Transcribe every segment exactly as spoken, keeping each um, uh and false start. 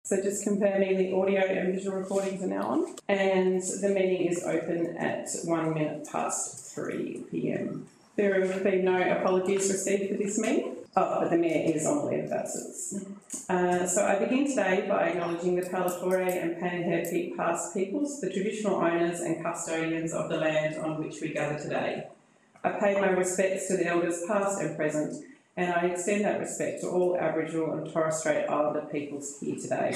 So just confirming the audio and visual recordings are now on. And the meeting is open at one minute past three p m. There have been no apologies received for this meeting. Oh, but the Mayor is on leave of absence. Uh, so I begin today by acknowledging the Palatory and Panhurphy past peoples, the traditional owners and custodians of the land on which we gather today. I pay my respects to the elders past and present, and I extend that respect to all Aboriginal and Torres Strait Islander peoples here today.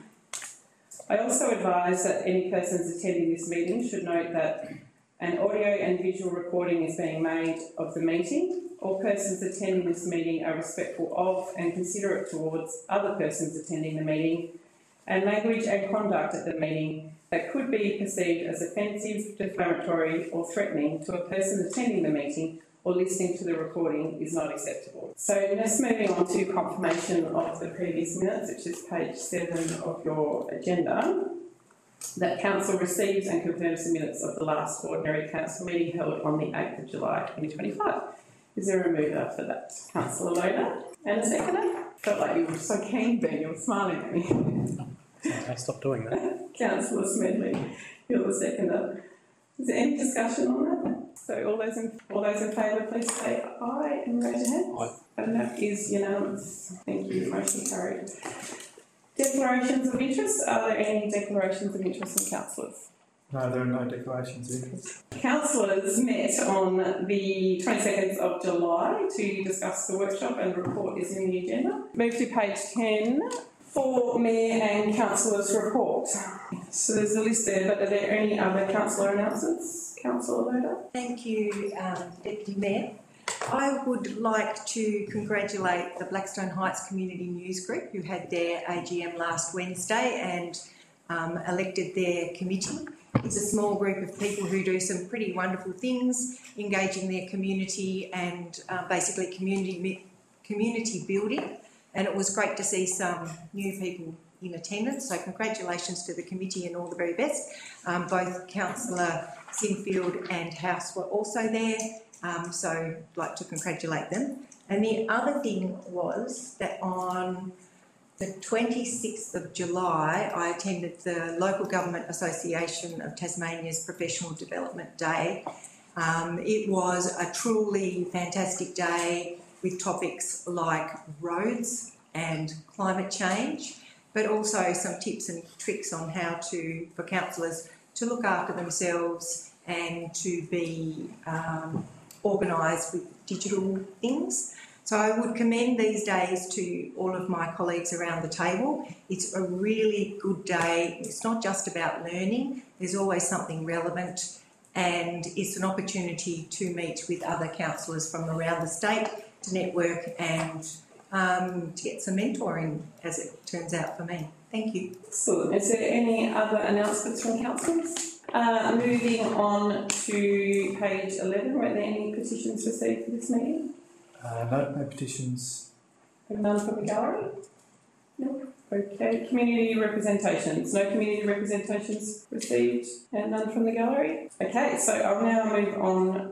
I also advise that any persons attending this meeting should note that an audio and visual recording is being made of the meeting. All persons attending this meeting are respectful of and considerate towards other persons attending the meeting, and language and conduct at the meeting that could be perceived as offensive, defamatory or threatening to a person attending the meeting or listening to the recording is not acceptable. So next, moving on to confirmation of the previous minutes, which is page seven of your agenda, that Council receives and confirms the minutes of the last ordinary Council meeting held on the eighth of July twenty twenty-five. Is there a mover for that? Councillor Loader. And a seconder? Felt like you were so keen, Ben, you were smiling at me. I stopped doing that. Councillor Smedley, you're the seconder. Is there any discussion on that? So all those in, all those in favour, please say aye and raise your hands. Aye. And that is unanimous. Thank you. Motion carried. Declarations of interest. Are there any declarations of interest from councillors? No, there are no declarations of interest. Councillors met on the twenty-second of July to discuss the workshop, and the report is in the agenda. Move to page ten for Mayor and Councillors' report. So there's a list there, but are there any other councillor announcements? Councillor Loader. Thank you, um, Deputy Mayor. I would like to congratulate the Blackstone Heights Community News Group, who had their A G M last Wednesday and um, elected their committee. It's a small group of people who do some pretty wonderful things, engaging their community and uh, basically community community building. And it was great to see some new people in attendance. So congratulations to the committee and all the very best. Um, both Councillor Sinfield and House were also there. Um, so I'd like to congratulate them. And the other thing was that on the twenty-sixth of July, I attended the Local Government Association of Tasmania's Professional Development Day. Um, it was a truly fantastic day with topics like roads and climate change, but also some tips and tricks on how to, for councillors to look after themselves and to be um, organised with digital things. So I would commend these days to all of my colleagues around the table. It's a really good day. It's not just about learning. There's always something relevant, and it's an opportunity to meet with other councillors from around the state, to network and um, to get some mentoring, as it turns out for me. Thank you. Excellent. Is there any other announcements from councillors? Uh, moving on to page eleven, were there any petitions received for this meeting? Uh, no, no petitions. None from the gallery? No. Okay. Community representations. No community representations received, and none from the gallery. Okay, so I'll now move on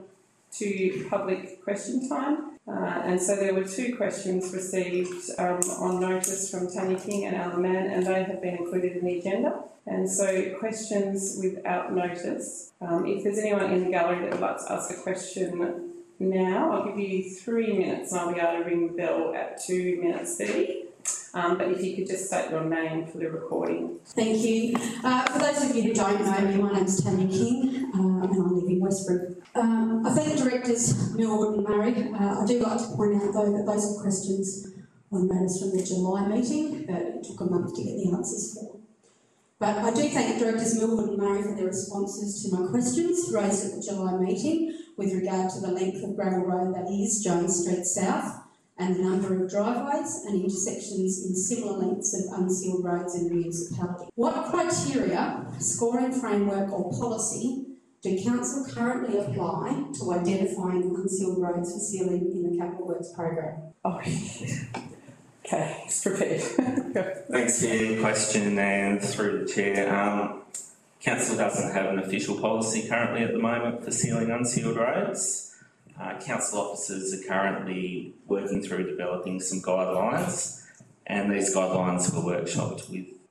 to public question time. Uh, and so there were two questions received um, on notice from Tanya King and Alan Mann, and they have been included in the agenda. And so questions without notice. Um, if there's anyone in the gallery that would like to ask a question now, I'll give you three minutes and I'll be able to ring the bell at two minutes thirty. Um, but if you could just state your name for the recording. Thank you. Uh, for those of you who don't know me, my name's Tanya King uh, and I live in Westbury. Um, I thank Directors Millwood and Murray. Uh, I do like to point out, though, that those are questions on notice from the July meeting, but it took a month to get the answers for. But I do thank Directors Millwood and Murray for their responses to my questions raised at the July meeting with regard to the length of gravel road that is Jones Street South, and the number of driveways and intersections in similar lengths of unsealed roads in the municipality. What criteria, scoring framework or policy do Council currently apply to identifying unsealed roads for sealing in the Capital Works program? Oh, okay, it's prepared. Thanks for your question, and through the Chair. Um, Council doesn't have an official policy currently at the moment for sealing unsealed roads. Uh, council officers are currently working through developing some guidelines, and these guidelines were workshopped with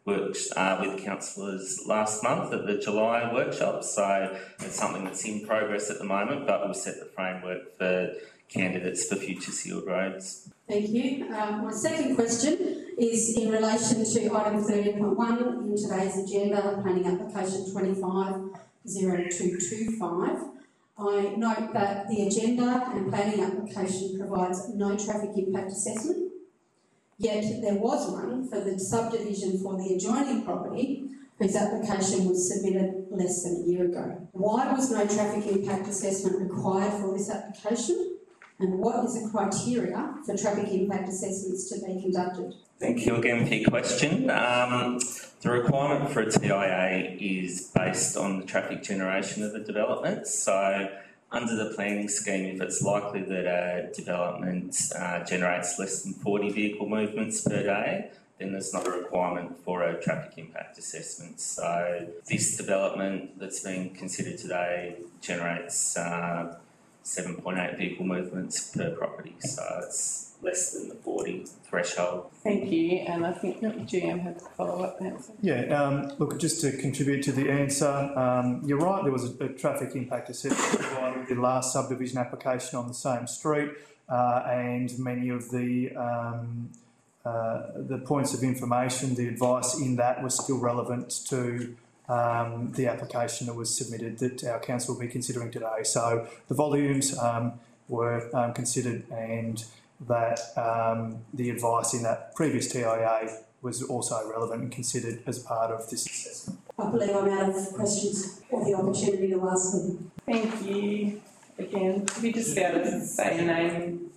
worked uh, with councillors last month at the July workshop, so it's something that's in progress at the moment, but we'll set the framework for candidates for future sealed roads. Thank you. Um, my second question is in relation to item thirteen point one in today's agenda, planning application twenty-five zero two two five. I note that the agenda and planning application provides no traffic impact assessment, yet there was one for the subdivision for the adjoining property whose application was submitted less than a year ago. Why was no traffic impact assessment required for this application? And what is the criteria for traffic impact assessments to be conducted? Thank you again for your question. Um, the requirement for a T I A is based on the traffic generation of the development. So under the planning scheme, if it's likely that a development uh, generates less than forty vehicle movements per day, then there's not a requirement for a traffic impact assessment. So this development that's being considered today generates uh, seven point eight vehicle movements per property, so it's less than the forty threshold. Thank you, and I think the G M has a follow-up answer. Yeah, um, look, just to contribute to the answer, um, you're right, there was a, a traffic impact assessment provided with the last subdivision application on the same street, uh, and many of the um, uh, the points of information, the advice in that was still relevant to Um, the application that was submitted that our council will be considering today. So the volumes um, were um, considered, and that um, the advice in that previous T I A was also relevant and considered as part of this assessment. I believe I'm out of questions or the opportunity to ask them. Thank you again. Could you just be able to say your name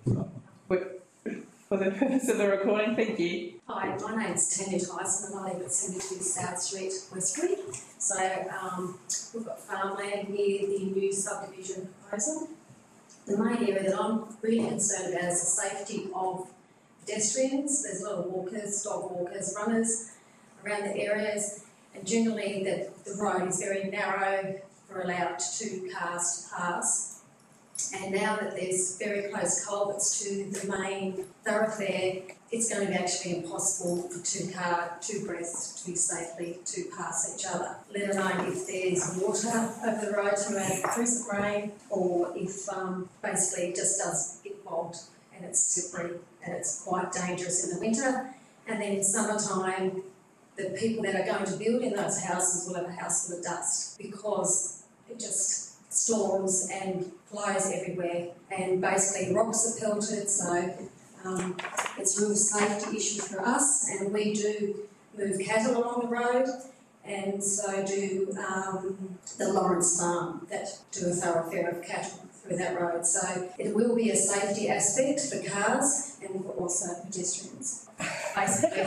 for the purpose of the recording? Thank you. Hi, my name's Tanya Tyson and I live at seventy-two South Street, Westbury. So um, we've got farmland near the new subdivision proposal. The main area that I'm really concerned about is the safety of pedestrians. There's a lot of walkers, dog walkers, runners around the areas, and generally that the road is very narrow for allowed two cars to pass. And now that there's very close culverts to the main thoroughfare, it's going to be actually impossible for two car, two breaths to be safely to pass each other, let alone if there's water over the road to make freeze the rain, or if um, basically it just does get bogged and it's slippery and it's quite dangerous in the winter. And then in summertime, the people that are going to build in those houses will have a house full of dust because it just storms and flies everywhere, and basically rocks are pelted, so um, it's a real safety issue for us. And we do move cattle along the road, and so do um, the Lawrence Farm that do a thoroughfare of cattle through that road. So it will be a safety aspect for cars and for also pedestrians. Basically,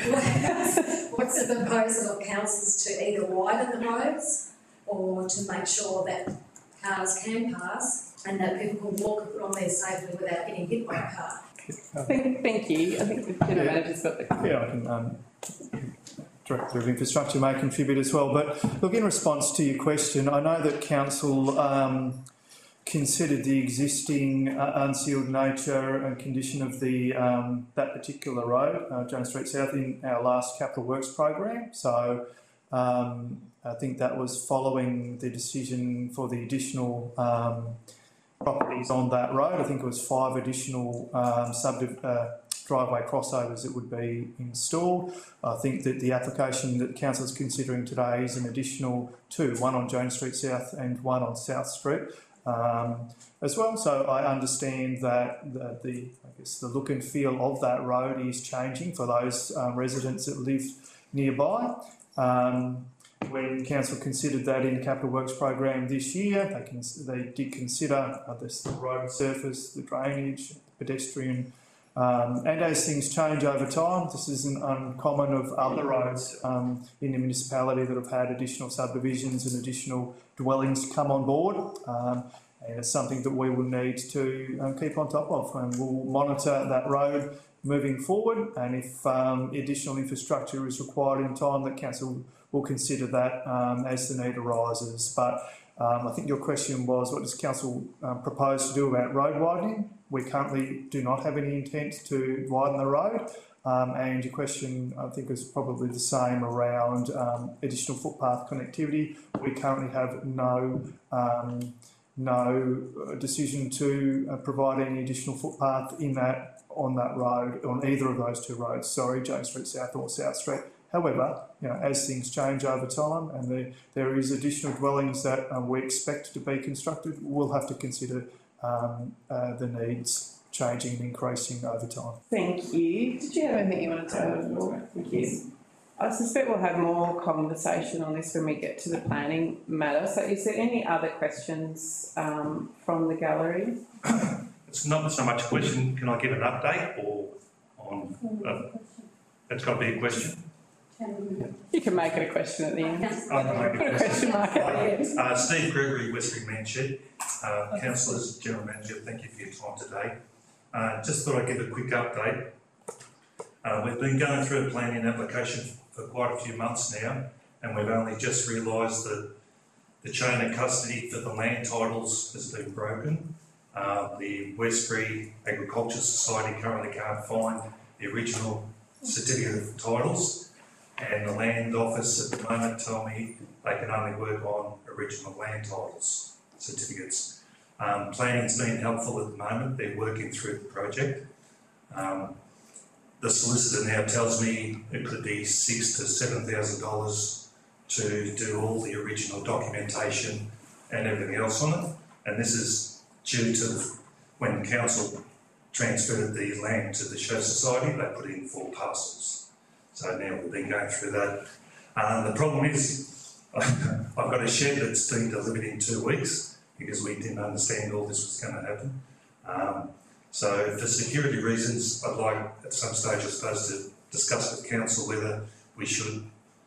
what's the proposal of councils to either widen the roads or to make sure that cars can pass and that people can walk along there safely without getting hit by a car. Thank, thank you. I think the general Yeah. manager's got the... Yeah, I can, um, Director of Infrastructure may contribute as well. But look, in response to your question, I know that Council um, considered the existing uh, unsealed nature and condition of the um, that particular road, uh, Jones Street South, in our last capital works program. So um, I think that was following the decision for the additional um, properties on that road. I think it was five additional um, subdiv- uh, driveway crossovers that would be installed. I think that the application that Council is considering today is an additional two, one on Jones Street South and one on South Street um, as well. So I understand that the, the, I guess the look and feel of that road is changing for those um, residents that live nearby. Um, When Council considered that in the Capital Works program this year, they, can, they did consider uh, this, the road surface, the drainage, pedestrian, um, and as things change over time, this isn't uncommon of other roads um, in the municipality that have had additional subdivisions and additional dwellings come on board, um, and it's something that we will need to um, keep on top of, and we'll monitor that road moving forward, and if um, additional infrastructure is required in time, that Council will consider that um, as the need arises. But um, I think your question was, what does Council um, propose to do about road widening? We currently do not have any intent to widen the road. Um, and your question, I think, is probably the same around um, additional footpath connectivity. We currently have no um, no decision to uh, provide any additional footpath in that on that road, on either of those two roads. Sorry, James Street South or South Street. However, you know, as things change over time, and there there is additional dwellings that uh, we expect to be constructed, we'll have to consider um, uh, the needs changing and increasing over time. Thank you. Did you have anything you wanted to add? Or? Thank you. I suspect we'll have more conversation on this when we get to the planning matter. So is there any other questions um, from the gallery? It's not so much a question. Can I get an update or on... Uh, it's got to be a question. You can make it a question at the end. I can make Put a question mark at the end. Uh, Steve Gregory, Westbury Manshed. Uh, Councillors, General Manager, thank you for your time today. Uh, just thought I'd give a quick update. Uh, we've been going through a planning application for quite a few months now, and we've only just realised that the chain of custody for the land titles has been broken. Uh, the Westbury Agriculture Society currently can't find the original certificate of titles, and the Land Office at the moment tell me they can only work on original land titles certificates. Um, planning's been helpful at the moment. They're working through the project. Um, the solicitor now tells me it could be six to seven thousand dollars to do all the original documentation and everything else on it, and this is due to when council transferred the land to the Show Society. They put in four parcels, so now we've been going through that. Um, the problem is I've got a shed that's been delivered in two weeks because we didn't understand all this was going to happen. Um, so for security reasons, I'd like at some stage, I suppose, to discuss with council whether we should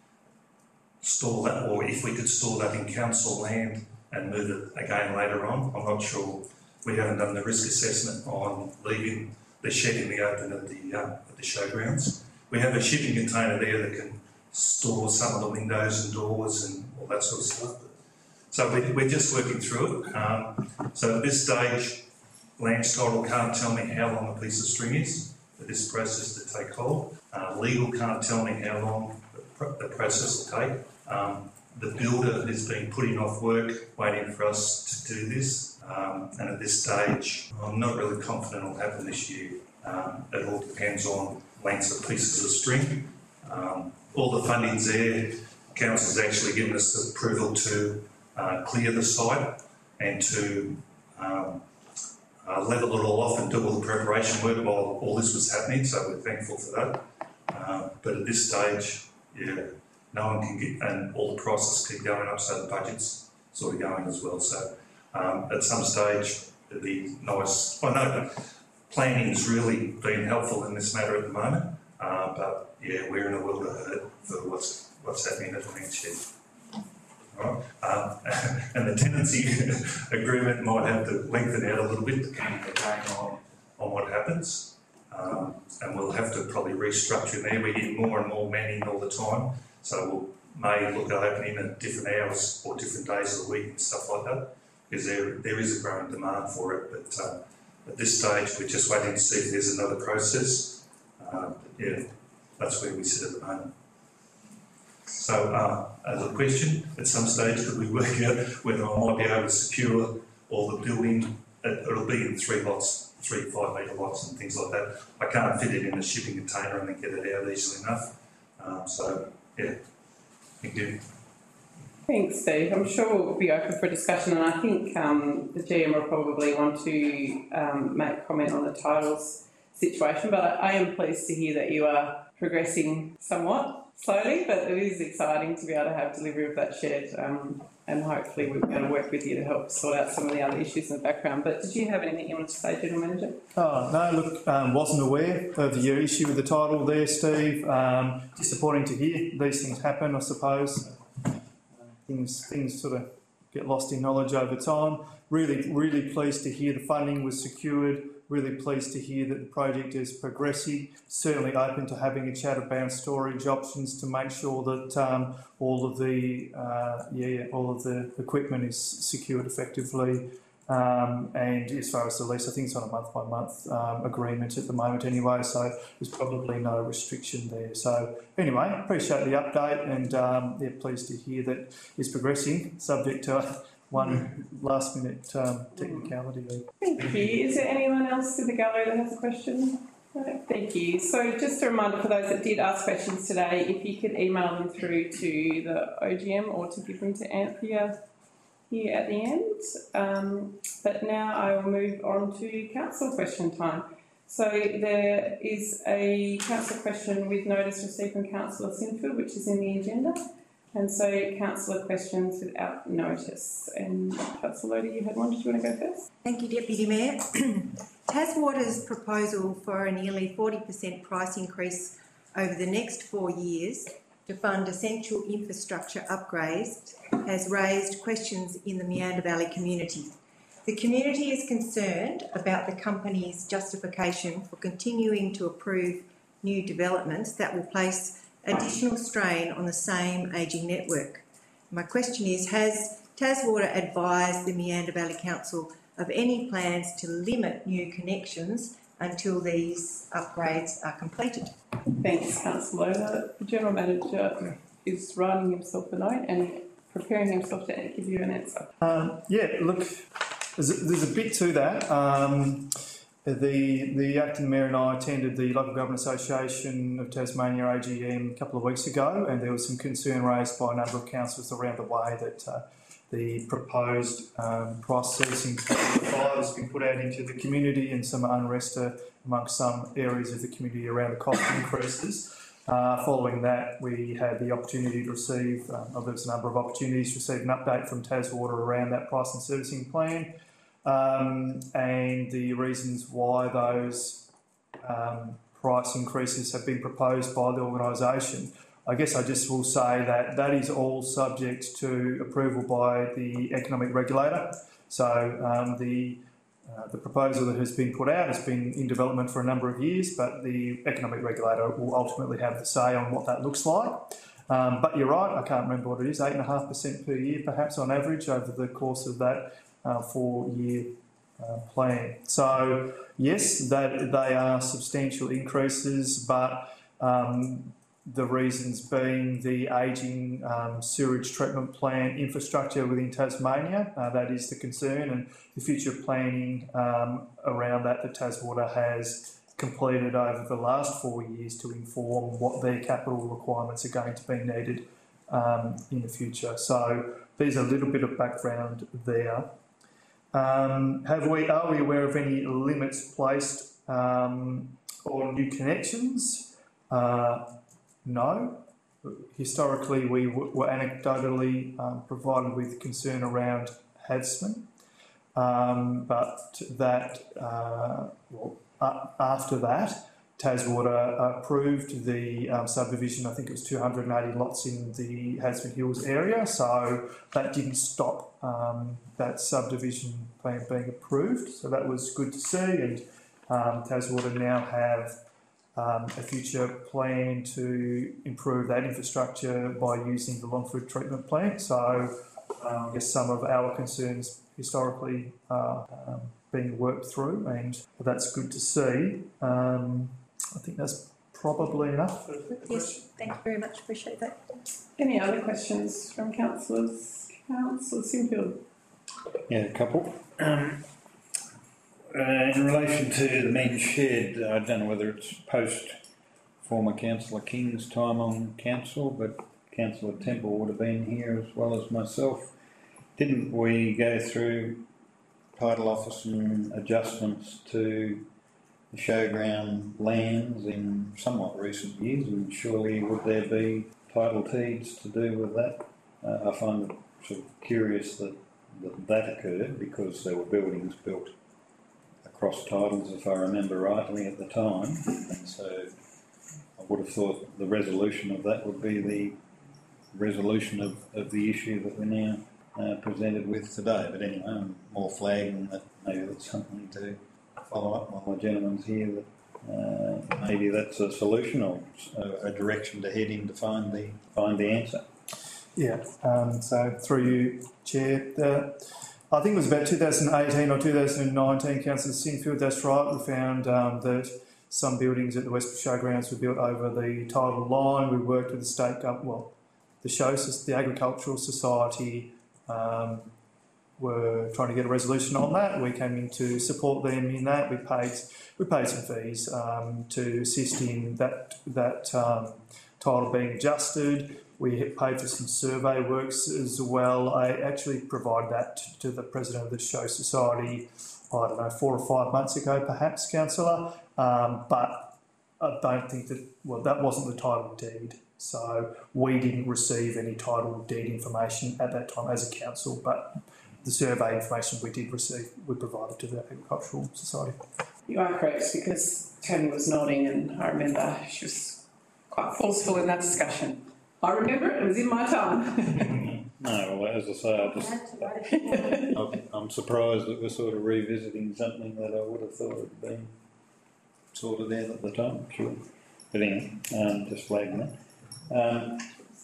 store that, or if we could store that in council land and move it again later on. I'm not sure. We haven't done the risk assessment on leaving the shed in the open at the, uh, at the showgrounds. We have a shipping container there that can store some of the windows and doors and all that sort of stuff. So we, we're just working through it. Um, so at this stage, Land Title can't tell me how long a piece of string is for this process to take hold. Uh, legal can't tell me how long the, pro the process will take. Um, the builder has been putting off work, waiting for us to do this. Um, and at this stage, I'm not really confident it'll happen this year. Um, it all depends on lengths of pieces of string. Um, all the funding's there. Council's actually given us approval to uh, clear the site and to um, uh, level it all off and do all the preparation work while all this was happening, so we're thankful for that. Uh, but at this stage, yeah, no one can get, and all the prices keep going up, so the budget's sort of going as well. So um, at some stage, it'd be nice. I know planning's really been helpful in this matter at the moment, uh, but yeah, we're in a world of hurt for what's what's happening at the Manshed. Right. Um, and the tenancy agreement might have to lengthen out a little bit depending on, on what happens. Um, and we'll have to probably restructure there. We get more and more manning all the time, so we'll may look at opening at different hours or different days of the week and stuff like that, because there, there is a growing demand for it. But uh, at this stage, we're just waiting to see if there's another process. Uh, but yeah, that's where we sit at the moment. So, uh, as a question, at some stage, could we work out whether I might be able to secure all the building? It'll be in three lots, three five metre lots and things like that. I can't fit it in a shipping container and then get it out easily enough. Um, so, yeah, thank you. Thanks, Steve. I'm sure we'll be open for discussion, and I think um, the G M will probably want to um, make comment on the titles situation, but I, I am pleased to hear that you are progressing somewhat slowly, but it is exciting to be able to have delivery of that shed, um, and hopefully we'll be able to work with you to help sort out some of the other issues in the background. But did you have anything you wanted to say, General Manager? Oh, no, look, um, wasn't aware of the issue with the title there, Steve. Um, disappointing to hear. These things happen, I suppose. Things, things sort of get lost in knowledge over time. Really, really pleased to hear the funding was secured. Really pleased to hear that the project is progressing. Certainly open to having a chat about storage options to make sure that um, all of the uh, yeah all of the equipment is secured effectively Um, and as far as the lease, I think it's on a month-by-month um, agreement at the moment anyway, so there's probably no restriction there. So anyway, appreciate the update, and um, yeah, pleased to hear that it's progressing, subject to one last-minute um, technicality. Thank you. Is there anyone else in the gallery that has a question? No, thank you. So just a reminder for those that did ask questions today, if you could email them through to the O G M or to give them to Anthea here at the end. Um, but now I will move on to council question time. So there is a council question with notice received from Councillor Sinfield, which is in the agenda. And so councillor questions without notice. And Councillor Lodi, you had one. Did you want to go first? Thank you, Deputy Mayor. Taswater's proposal for a nearly forty percent price increase over the next four years to fund essential infrastructure upgrades has raised questions in the Meander Valley community. The community is concerned about the company's justification for continuing to approve new developments that will place additional strain on the same ageing network. My question is, has Taswater advised the Meander Valley Council of any plans to limit new connections until these upgrades are completed? Thanks, Councillor. The General Manager is writing himself a note and preparing himself to give you an answer. Um, yeah, look, there's a, there's a bit to that. Um, the the acting mayor and I attended the Local Government Association of Tasmania A G M a couple of weeks ago, and there was some concern raised by a number of councillors around the way that uh, the proposed um, price servicing five has been put out into the community, and some unrest uh, amongst some areas of the community around the cost increases. Uh, following that, we had the opportunity to receive, um, well, there was a number of opportunities to receive an update from Taswater around that price and servicing plan, um, and the reasons why those um, price increases have been proposed by the organisation. I guess I just will say that that is all subject to approval by the economic regulator. So um, the uh, the proposal that has been put out has been in development for a number of years, but the economic regulator will ultimately have the say on what that looks like. Um, but you're right, I can't remember what it is, eight point five percent per year perhaps on average over the course of that uh, four-year uh, plan. So yes, that they are substantial increases, but um, the reasons being the ageing um, sewage treatment plant infrastructure within Tasmania, uh, that is the concern, and the future planning um, around that that Taswater has completed over the last four years to inform what their capital requirements are going to be needed um, in the future. So there's a little bit of background there. Um, have we, are we aware of any limits placed um, on new connections? Uh, No. Historically, we w- were anecdotally um, provided with concern around Hadsman, um, but that, uh, well, uh, after that, Taswater approved the um, subdivision. I think it was two hundred eighty lots in the Hadsman Hills area, so that didn't stop um, that subdivision plan being approved. So that was good to see, and um, Taswater now have Um, a future plan to improve that infrastructure by using the Longford treatment plant. So um, I guess some of our concerns historically are um, being worked through, and that's good to see. Um, I think that's probably enough. Yes, thank you very much. Appreciate that. Any other questions from councillors? Councillor Sinfield. Yeah, a couple. Um, Uh, in relation to the men's shed, I don't know whether it's post former Councillor King's time on council, but Councillor Temple would have been here as well as myself. Didn't we go through title office and adjustments to the showground lands in somewhat recent years, and surely would there be title deeds to do with that? Uh, I find it sort of curious that, that that occurred, because there were buildings built across titles, if I remember rightly, at the time, and so I would have thought the resolution of that would be the resolution of, of the issue that we're now uh, presented with today. But anyway, I'm more flagging that maybe that's something to follow up while the gentleman's here, that uh, maybe that's a solution or a, a direction to head in to find the find the answer. Yeah, um, so through you, Chair, the I think it was about two thousand eighteen or two thousand nineteen, Councillor Sinfield, that's right, we found um, that some buildings at the Westbury Showgrounds were built over the tidal line. We worked with the state government, well, the show, the Agricultural Society um, were trying to get a resolution on that. We came in to support them in that. We paid we paid some fees um, to assist in that that um, title being adjusted. We paid for some survey works as well. I actually provided that to the president of the Show Society, I don't know, four or five months ago, perhaps, councillor. Um, but I don't think that, well, that wasn't the title deed. So we didn't receive any title deed information at that time as a council, but the survey information we did receive, we provided to the Agricultural Society. You are correct, because Tony was nodding and I remember she was quite forceful in that discussion. I remember it, it was in my time. No, well, as I say, I just, I'm, I'm surprised that we're sort of revisiting something that I would have thought had been sorted out at the time, sure. But anyway, um, just flagging that. Um,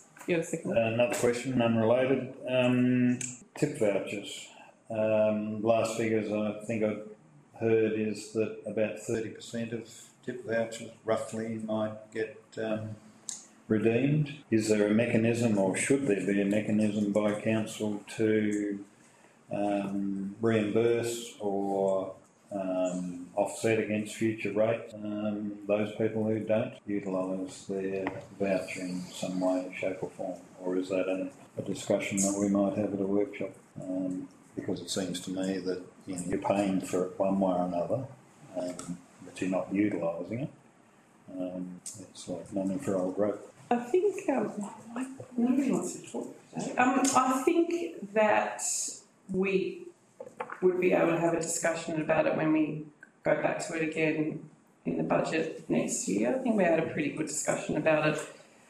another question, unrelated. Um, tip vouchers. Um, last figures I think I've heard is that about thirty percent of tip vouchers roughly might get um, redeemed. Is there a mechanism, or should there be a mechanism by council to um, reimburse or um, offset against future rates um, those people who don't utilise their voucher in some way, shape or form? Or is that a, a discussion that we might have at a workshop? Um, because it seems to me that, you know, you're paying for it one way or another, um, but you're not utilising it. Um, it's like money for old rope. I think, um, nobody wants to talk today. Um, I think that we would be able to have a discussion about it when we go back to it again in the budget next year. I think we had a pretty good discussion about it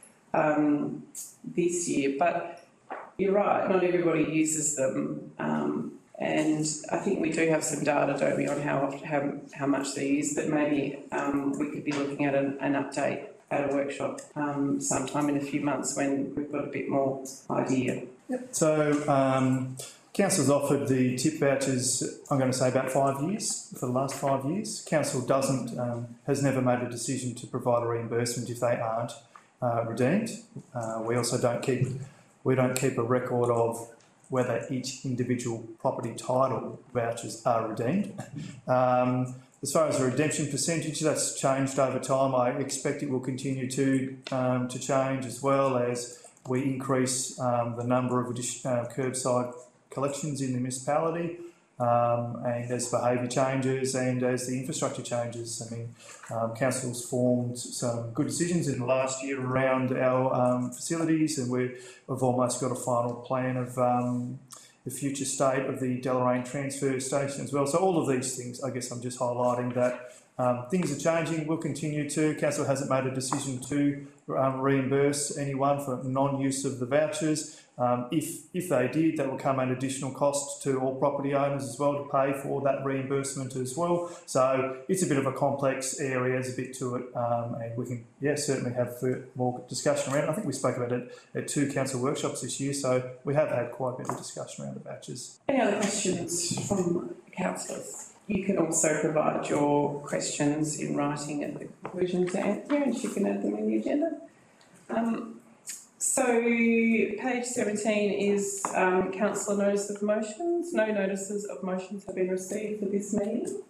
um, this year, but you're right, not everybody uses them, um, and I think we do have some data, don't we, on how often, how, how much they use, but maybe um, we could be looking at an, an update at a workshop um, sometime in a few months when we've got a bit more idea. Yep. So, um, Council's offered the tip vouchers, I'm going to say about five years, for the last five years. Council doesn't, um, has never made a decision to provide a reimbursement if they aren't uh, redeemed. Uh, we also don't keep, we don't keep a record of whether each individual property title vouchers are redeemed. Um, As far as the redemption percentage, that's changed over time. I expect it will continue to um, to change as well as we increase um, the number of additional uh, curbside collections in the municipality, um, and as behaviour changes and as the infrastructure changes. I mean, um, council's formed some good decisions in the last year around our um, facilities, and we've, we've almost got a final plan of um, the future state of the Deloraine transfer station as well. So all of these things, I guess I'm just highlighting that um, things are changing, will continue to. Council hasn't made a decision to um, reimburse anyone for non-use of the vouchers. Um, if, if they did, that will come at additional cost to all property owners as well to pay for that reimbursement as well. So it's a bit of a complex area, there's a bit to it, um, and we can, yeah, certainly have more discussion around it. I think we spoke about it at two council workshops this year, so we have had quite a bit of discussion around the vouchers. Any other questions from councillors? You can also provide your questions in writing at the conclusion to Anthea, and she can add them in the agenda. Um, So, page seventeen is um, councillor notice of motions. No notices of motions have been received for this meeting,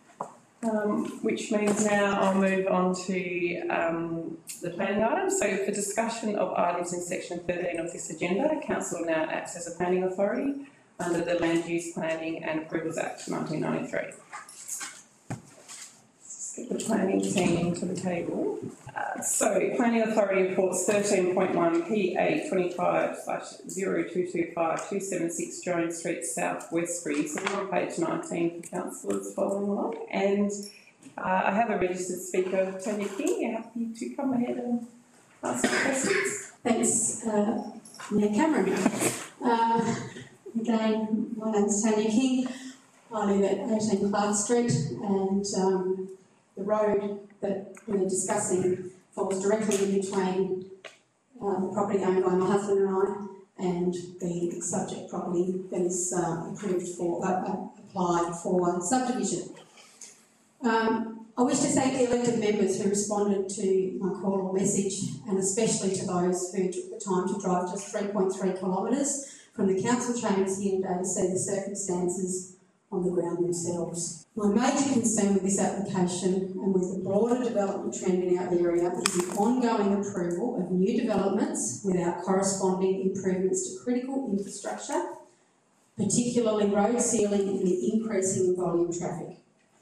um, which means now I'll move on to um, the planning items. So, for discussion of items in section thirteen of this agenda, council now acts as a planning authority under the Land Use Planning and Approvals Act nineteen ninety-three. Get the planning team to the table. Uh, so, Planning Authority reports thirteen point one P A twenty-five slash zero two two five two seven six Jones Street South, Westbury. So, we're on page nineteen for councillors following along. And uh, I have a registered speaker, Tony King. You're happy to come ahead and ask some questions? Thanks, uh, Mayor Cameron. Uh, again, my name's Tanya King. I live at eighteen Clark Street, and um, the road that we're discussing falls directly in between uh, the property owned by my husband and I and the subject property that is uh, approved for, uh, applied for subdivision. Um, I wish to thank the elected members who responded to my call or message, and especially to those who took the time to drive just three point three kilometres from the council chambers here today to see the circumstances on the ground themselves. My major concern with this application and with the broader development trend in our area is the ongoing approval of new developments without corresponding improvements to critical infrastructure, particularly road sealing and the increasing in volume traffic.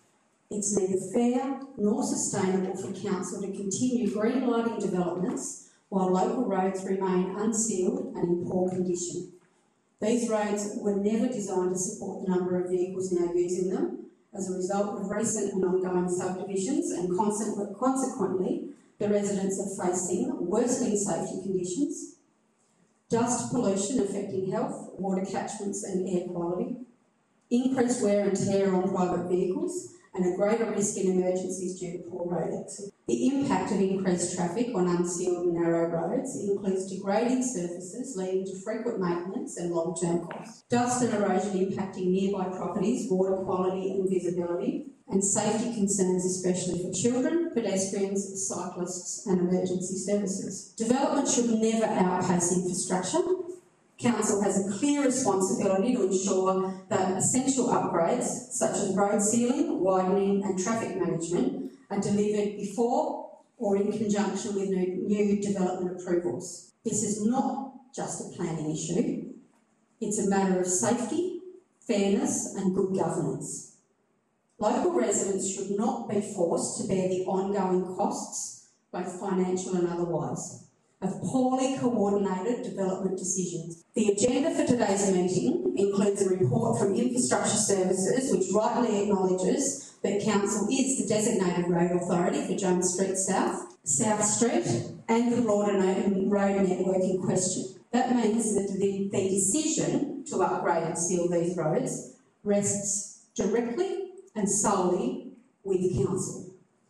It's neither fair nor sustainable for council to continue green-lighting developments while local roads remain unsealed and in poor condition. These roads were never designed to support the number of vehicles now using them as a result of recent and ongoing subdivisions, and consequently the residents are facing worsening safety conditions, dust pollution affecting health, water catchments and air quality, increased wear and tear on private vehicles, and a greater risk in emergencies due to poor road access. The impact of increased traffic on unsealed and narrow roads includes degrading surfaces leading to frequent maintenance and long-term costs, dust and erosion impacting nearby properties, water quality and visibility, and safety concerns especially for children, pedestrians, cyclists and emergency services. Development should never outpace infrastructure. Council has a clear responsibility to ensure that essential upgrades such as road sealing, widening and traffic management are delivered before or in conjunction with new, new development approvals. This is not just a planning issue, it's a matter of safety, fairness and good governance. Local residents should not be forced to bear the ongoing costs, both financial and otherwise, of poorly coordinated development decisions. The agenda for today's meeting includes a report from Infrastructure Services which rightly acknowledges that Council is the designated road authority for Jones Street South, South Street and the broader road network in question. That means that the, the decision to upgrade and seal these roads rests directly and solely with Council.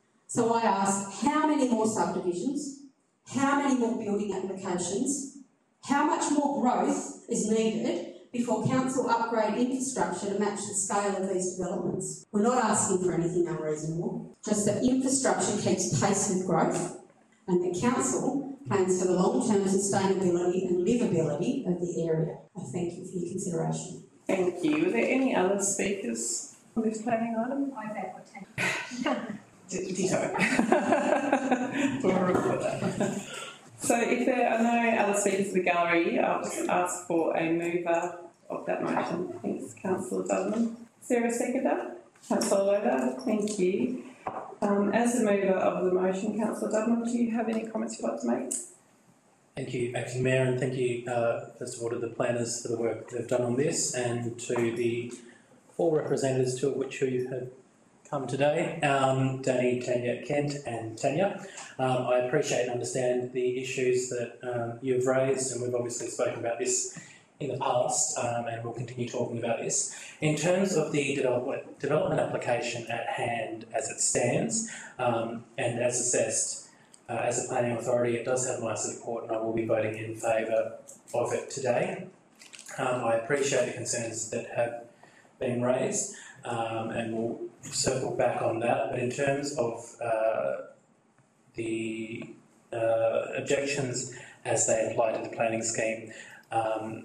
So I ask, how many more subdivisions? How many more building applications? How much more growth is needed before Council upgrade infrastructure to match the scale of these developments? We're not asking for anything unreasonable, just that infrastructure keeps pace with growth and the Council plans for the long-term sustainability and livability of the area. I thank you for your consideration. Thank you. Are there any other speakers on this planning item? I've had what Ditto. We'll record that. So if there are no other speakers in the gallery, I'll just ask for a mover of that motion. Thanks, Councillor Dudman. Is there a seconder? Councillor Loader, thank you. Um, as the mover of the motion, Councillor Dudman, do you have any comments you'd like to make? Thank you, Acting Mayor, and thank you, uh, first of all, to the planners for the work they've done on this, and to the four representatives, two of which you have come today, um, Danny, Tanya, Kent and Tanya. Um, I appreciate and understand the issues that um, you've raised, and we've obviously spoken about this in the past, um, and we'll continue talking about this. In terms of the development, development application at hand as it stands, um, and as assessed uh, as a planning authority, it does have my support and I will be voting in favour of it today. Um, I appreciate the concerns that have been raised, um, and we'll circle back on that, but in terms of uh, the uh, objections as they apply to the planning scheme, um,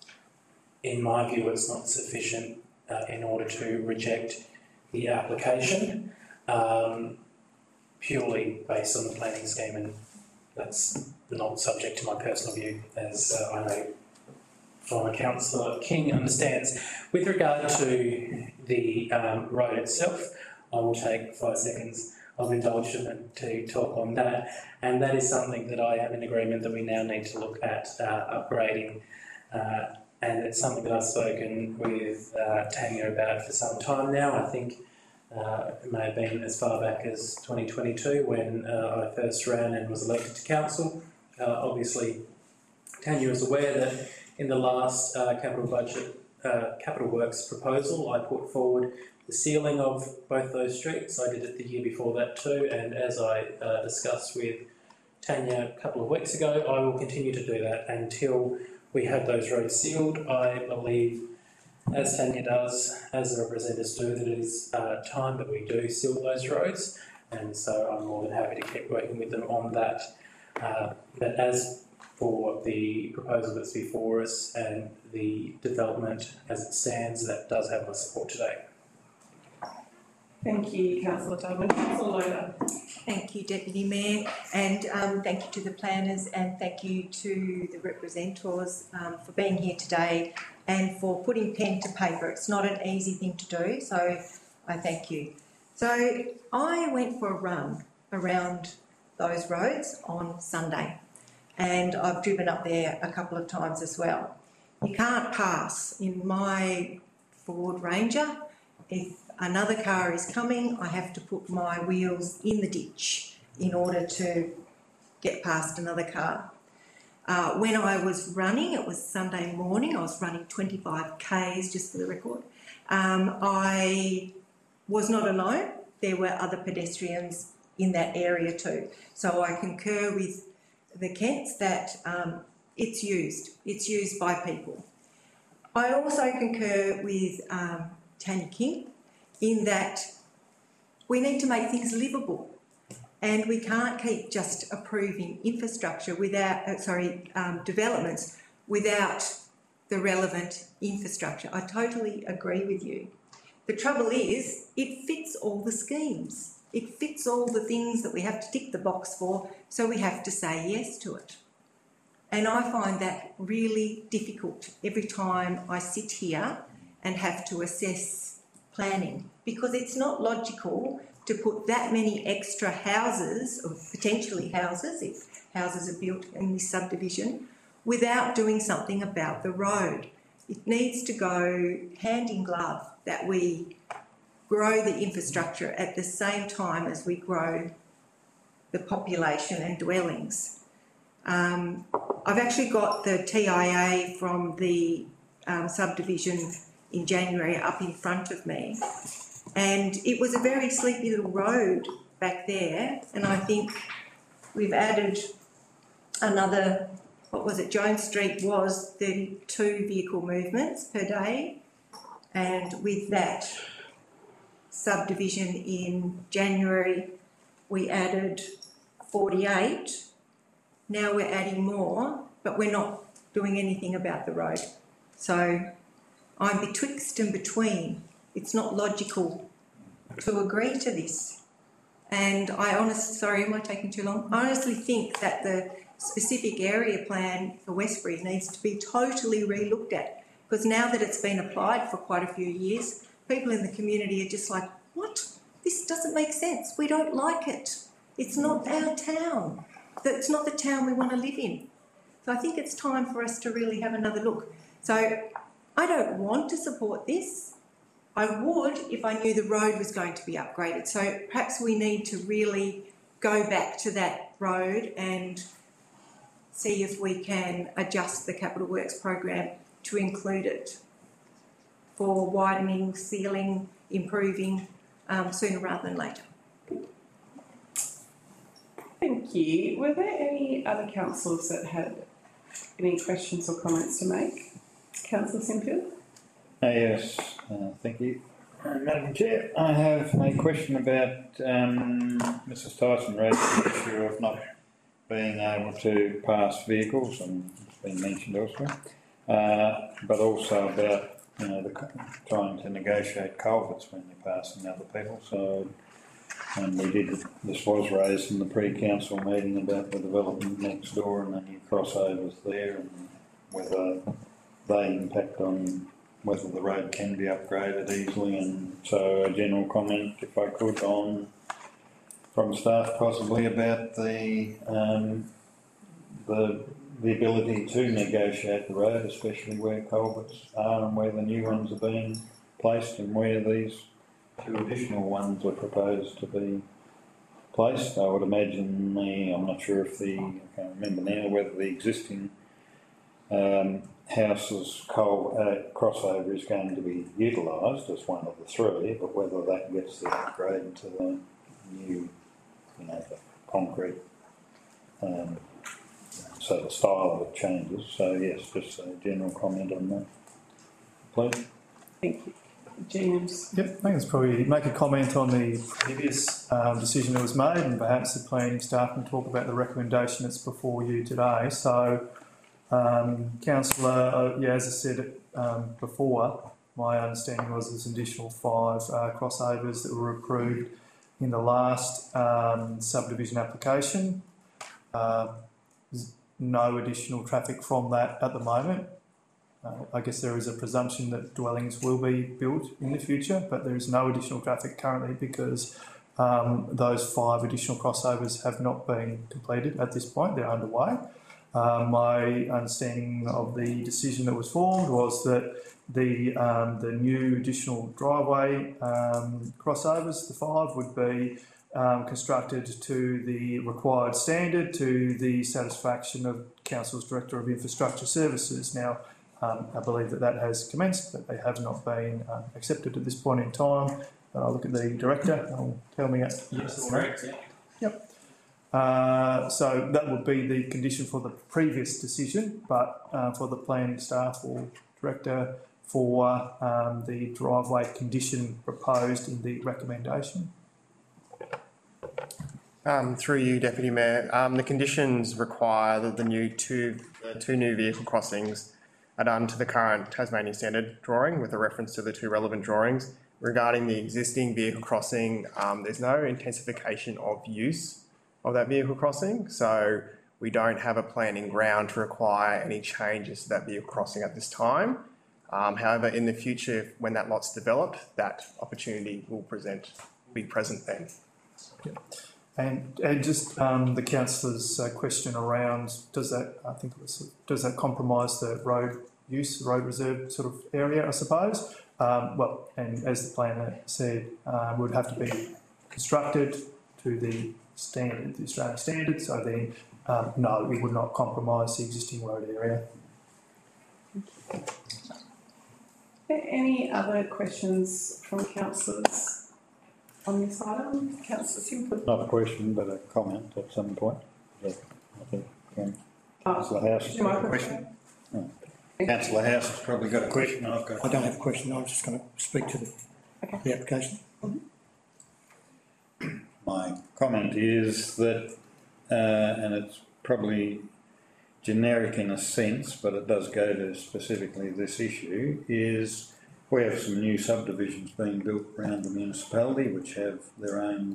in my view it's not sufficient uh, in order to reject the application, um, purely based on the planning scheme, and that's not subject to my personal view, as uh, I know former Councillor King understands. With regard to the um, road itself, I will take five seconds of indulgence to talk on that, and that is something that I am in agreement that we now need to look at uh, upgrading, uh, and it's something that I've spoken with uh, Tanya about for some time now. I think uh, it may have been as far back as twenty twenty-two when uh, I first ran and was elected to council. Uh, obviously, Tanya is aware that in the last uh, capital budget, uh, capital works proposal, I put forward the sealing of both those streets. I did it the year before that too, and as I uh, discussed with Tanya a couple of weeks ago, I will continue to do that until we have those roads sealed. I believe, as Tanya does, as the representatives do, that it is uh, time that we do seal those roads, and so I'm more than happy to keep working with them on that. Uh, but as for the proposal that's before us and the development as it stands, that does have my support today. Thank you, Councillor Tubman. Councillor Loader. Thank you, Deputy Mayor, and um, thank you to the planners, and thank you to the representatives um, for being here today and for putting pen to paper. It's not an easy thing to do, so I thank you. So I went for a run around those roads on Sunday, and I've driven up there a couple of times as well. You can't pass in my Ford Ranger. If another car is coming, I have to put my wheels in the ditch in order to get past another car. Uh, when I was running, it was Sunday morning, I was running twenty-five kays, just for the record. Um, I was not alone. There were other pedestrians in that area too. So I concur with the Kents that um, it's used. It's used by people. I also concur with um, Tanya King in that we need to make things livable, and we can't keep just approving infrastructure without, uh, sorry, um, developments without the relevant infrastructure. I totally agree with you. The trouble is, it fits all the schemes. It fits all the things that we have to tick the box for, so we have to say yes to it. And I find that really difficult every time I sit here and have to assess planning, because it's not logical to put that many extra houses, or potentially houses, if houses are built in this subdivision, without doing something about the road. It needs to go hand in glove, that we grow the infrastructure at the same time as we grow the population and dwellings. Um, I've actually got the T I A from the um, subdivision in January up in front of me, and it was a very sleepy little road back there, and I think we've added another, what was it, Jones Street was thirty-two vehicle movements per day, and with that subdivision in January we added forty-eight. Now we're adding more, but we're not doing anything about the road. So I'm betwixt and between. It's not logical to agree to this. And I honestly, sorry, am I taking too long? I honestly think that the specific area plan for Westbury needs to be totally re-looked at, because now that it's been applied for quite a few years, people in the community are just like, what? This doesn't make sense. We don't like it. It's not our town. It's not the town we want to live in. So I think it's time for us to really have another look. So I don't want to support this. I would if I knew the road was going to be upgraded. So perhaps we need to really go back to that road and see if we can adjust the Capital Works program to include it for widening, sealing, improving um, sooner rather than later. Thank you. Were there any other councillors that had any questions or comments to make? Councillor Sinfield? Uh, yes, uh, thank you. Uh, Madam Chair, I have a question about um, Missus Tyson raised the issue of not being able to pass vehicles, and it's been mentioned elsewhere, uh, but also about, you know, the, trying to negotiate culverts when you're passing other people. So, and we did, this was raised in the pre-council meeting about the development next door and the new crossovers there, and whether they impact on whether the road can be upgraded easily. And so a general comment, if I could, on from staff possibly about the um, the the ability to negotiate the road, especially where culverts are and where the new ones are being placed, and where these two additional ones are proposed to be placed. I would imagine the, I'm not sure if the, I can't remember now whether the existing um, houses coal, uh, crossover is going to be utilised as one of the three, but whether that gets the upgrade to the new, you know, the concrete um, so the style of it changes. So yes, just a general comment on that, please. Thank you. James. Yep, I think it's probably make a comment on the previous um, decision that was made, and perhaps the planning staff can talk about the recommendation that's before you today. So, um, Councillor, uh, yeah, as I said um, before, my understanding was there's an additional five uh, crossovers that were approved in the last um, subdivision application. Uh, there's no additional traffic from that at the moment. Uh, I guess there is a presumption that dwellings will be built in the future, but there is no additional traffic currently because um, those five additional crossovers have not been completed at this point. They're underway. Uh, my understanding of the decision that was formed was that the um, the new additional driveway um, crossovers, the five, would be um, constructed to the required standard to the satisfaction of Council's Director of Infrastructure Services. Now, Um, I believe that that has commenced, but they have not been uh, accepted at this point in time. Uh, I'll look at the director and he'll tell me at Yes, that's correct, yeah. Yep. Uh, so that would be the condition for the previous decision, but uh, for the planning staff or director for um, the driveway condition proposed in the recommendation. Um, through you, Deputy Mayor, um, the conditions require that the new two, the two new vehicle crossings are done to the current Tasmanian standard drawing with a reference to the two relevant drawings. Regarding the existing vehicle crossing, um, there's no intensification of use of that vehicle crossing, so we don't have a plan in ground to require any changes to that vehicle crossing at this time. Um, however, in the future, when that lot's developed, that opportunity will present, be present then. Yep. And, and just um, the councillor's uh, question around, does that, I think it was, does that compromise the road use, road reserve sort of area, I suppose? Um, well, and as the planner said, uh, would have to be constructed to the standard, the Australian standard, so then um, no, it would not compromise the existing road area. Are there any other questions from councillors on this item? Councillor Simple. Not a question, but a comment at some point. But I think um, Oh, Councillor House has got a question. Oh. Councillor House has probably got a question. I've got. I don't have a question. I'm just going to speak to the, okay. the application. Mm-hmm. My comment is that, uh, and it's probably generic in a sense, but it does go to specifically this issue, is we have some new subdivisions being built around the municipality which have their own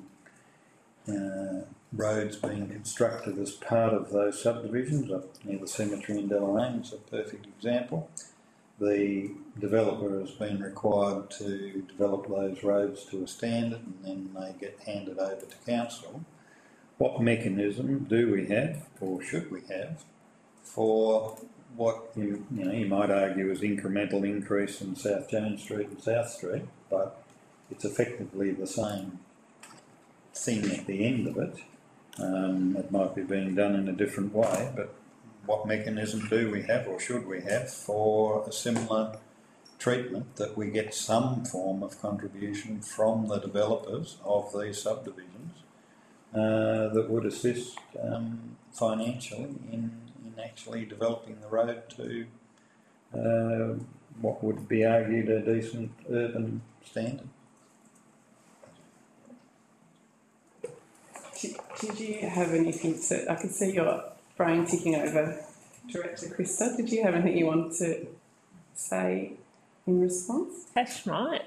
uh, roads being constructed as part of those subdivisions. Up near the cemetery in Deloraine is a perfect example. The developer has been required to develop those roads to a standard and then they get handed over to council. What mechanism do we have, or should we have, for what you, you know, you might argue is incremental increase in South Jones Street and South Street, but it's effectively the same thing at the end of it. Um, it might be being done in a different way, but what mechanism do we have or should we have for a similar treatment, that we get some form of contribution from the developers of these subdivisions uh, that would assist um, financially in, in actually developing the road to uh, what would be argued a decent urban standard? Did, did you have anything to, I could see your brain ticking over, Director Krista. Did you have anything you wanted to say in response? That's right.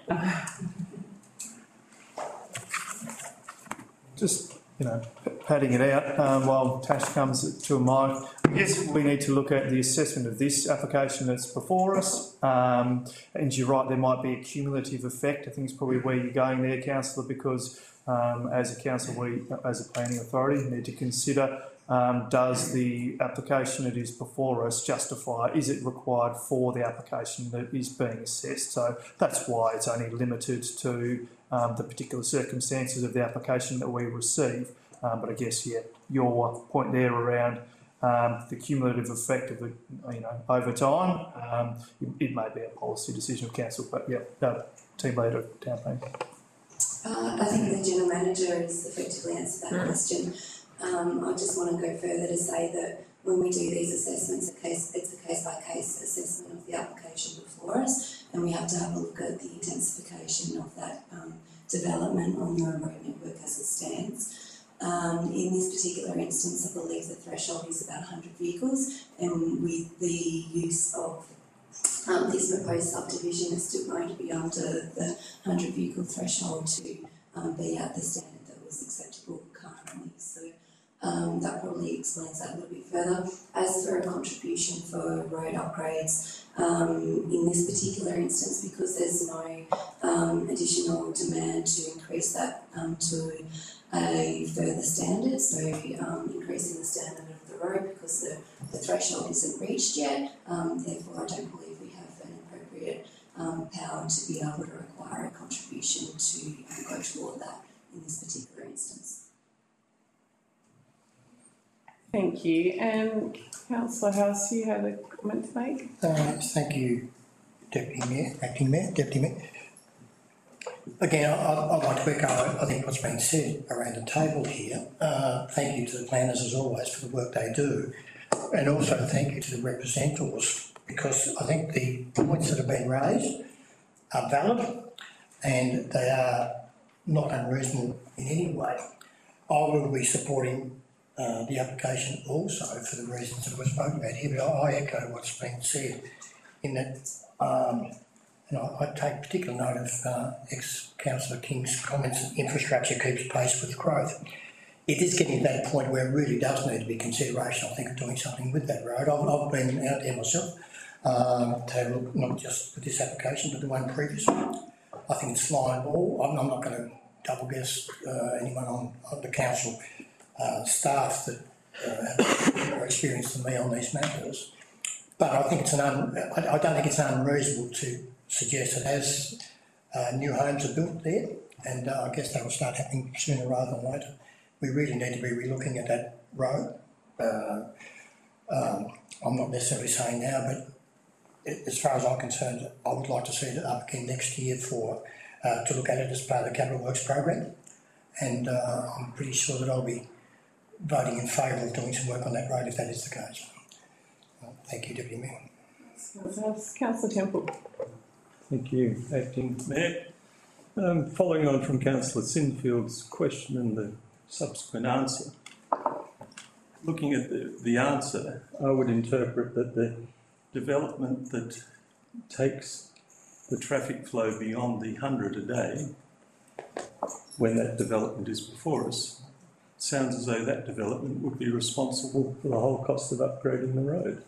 Just, you know, padding it out um, while Tash comes to a mic. I guess we need to look at the assessment of this application that's before us. Um, and you're right, there might be a cumulative effect. I think it's probably where you're going there, Councillor, because um, as a council, we, as a planning authority, need to consider Um, does the application that is before us justify, is it required for the application that is being assessed? So that's why it's only limited to um, the particular circumstances of the application that we receive. Um, but I guess, yeah, your point there around um, the cumulative effect of it, you know, over time, um, it, it may be a policy decision of council, but yeah, no, team leader, town planning. Uh, I think the general manager has effectively answered that mm. question. Um, I just want to go further to say that when we do these assessments, a case, it's a case-by-case assessment of the application before us, and we have to have a look at the intensification of that um, development on the road network as it stands. Um, in this particular instance, I believe the threshold is about one hundred vehicles, and with the use of um, this proposed subdivision, it's still going to be under the one hundred vehicle threshold to um, be at the standard that was acceptable currently. So um, that probably explains that a little bit further. As for a contribution for road upgrades, um, in this particular instance, because there's no um, additional demand to increase that um, to a further standard, so um, increasing the standard of the road because the, the threshold isn't reached yet, um, therefore I don't believe we have an appropriate um, power to be able to require a contribution to um, go toward that in this particular instance. Thank you. And Councillor House, you have a comment to make? Uh, thank you, Deputy Mayor, Acting Mayor, Deputy Mayor. Again, I, I'd like to echo, I think, what's been said around the table here. Uh, thank you to the planners, as always, for the work they do. And also thank you to the representatives, because I think the points that have been raised are valid and they are not unreasonable in any way. I will be supporting uh, the application also for the reasons that were spoken about here, but I, I echo what's been said in that um, and I, I take particular note of uh, ex-Councillor King's comments that infrastructure keeps pace with growth. It is getting to that point where it really does need to be consideration, I think, of doing something with that road. I've, I've been out there myself um, to look not just with this application but the one previous one. I think it's flying ball. I'm, I'm not going to double guess uh, anyone on, on the council uh, staff that uh, have more experience than me on these matters. But I think it's an un, I, I don't think it's unreasonable to suggest that as uh, new homes are built there, and uh, I guess that will start happening sooner rather than later, we really need to be relooking at that road. Uh, um, I'm not necessarily saying now, but it, as far as I'm concerned, I would like to see it up again next year for uh, to look at it as part of the Capital Works program, and uh, I'm pretty sure that I'll be voting in favour of doing some work on that road if that is the case. Uh, thank you, Deputy Mayor. Councillor Temple. Thank you, Acting Mayor. Um, following on from Councillor Sinfield's question and the subsequent answer, looking at the, the answer, I would interpret that the development that takes the traffic flow beyond the one hundred a day, when that development is before us, sounds as though that development would be responsible for the whole cost of upgrading the road.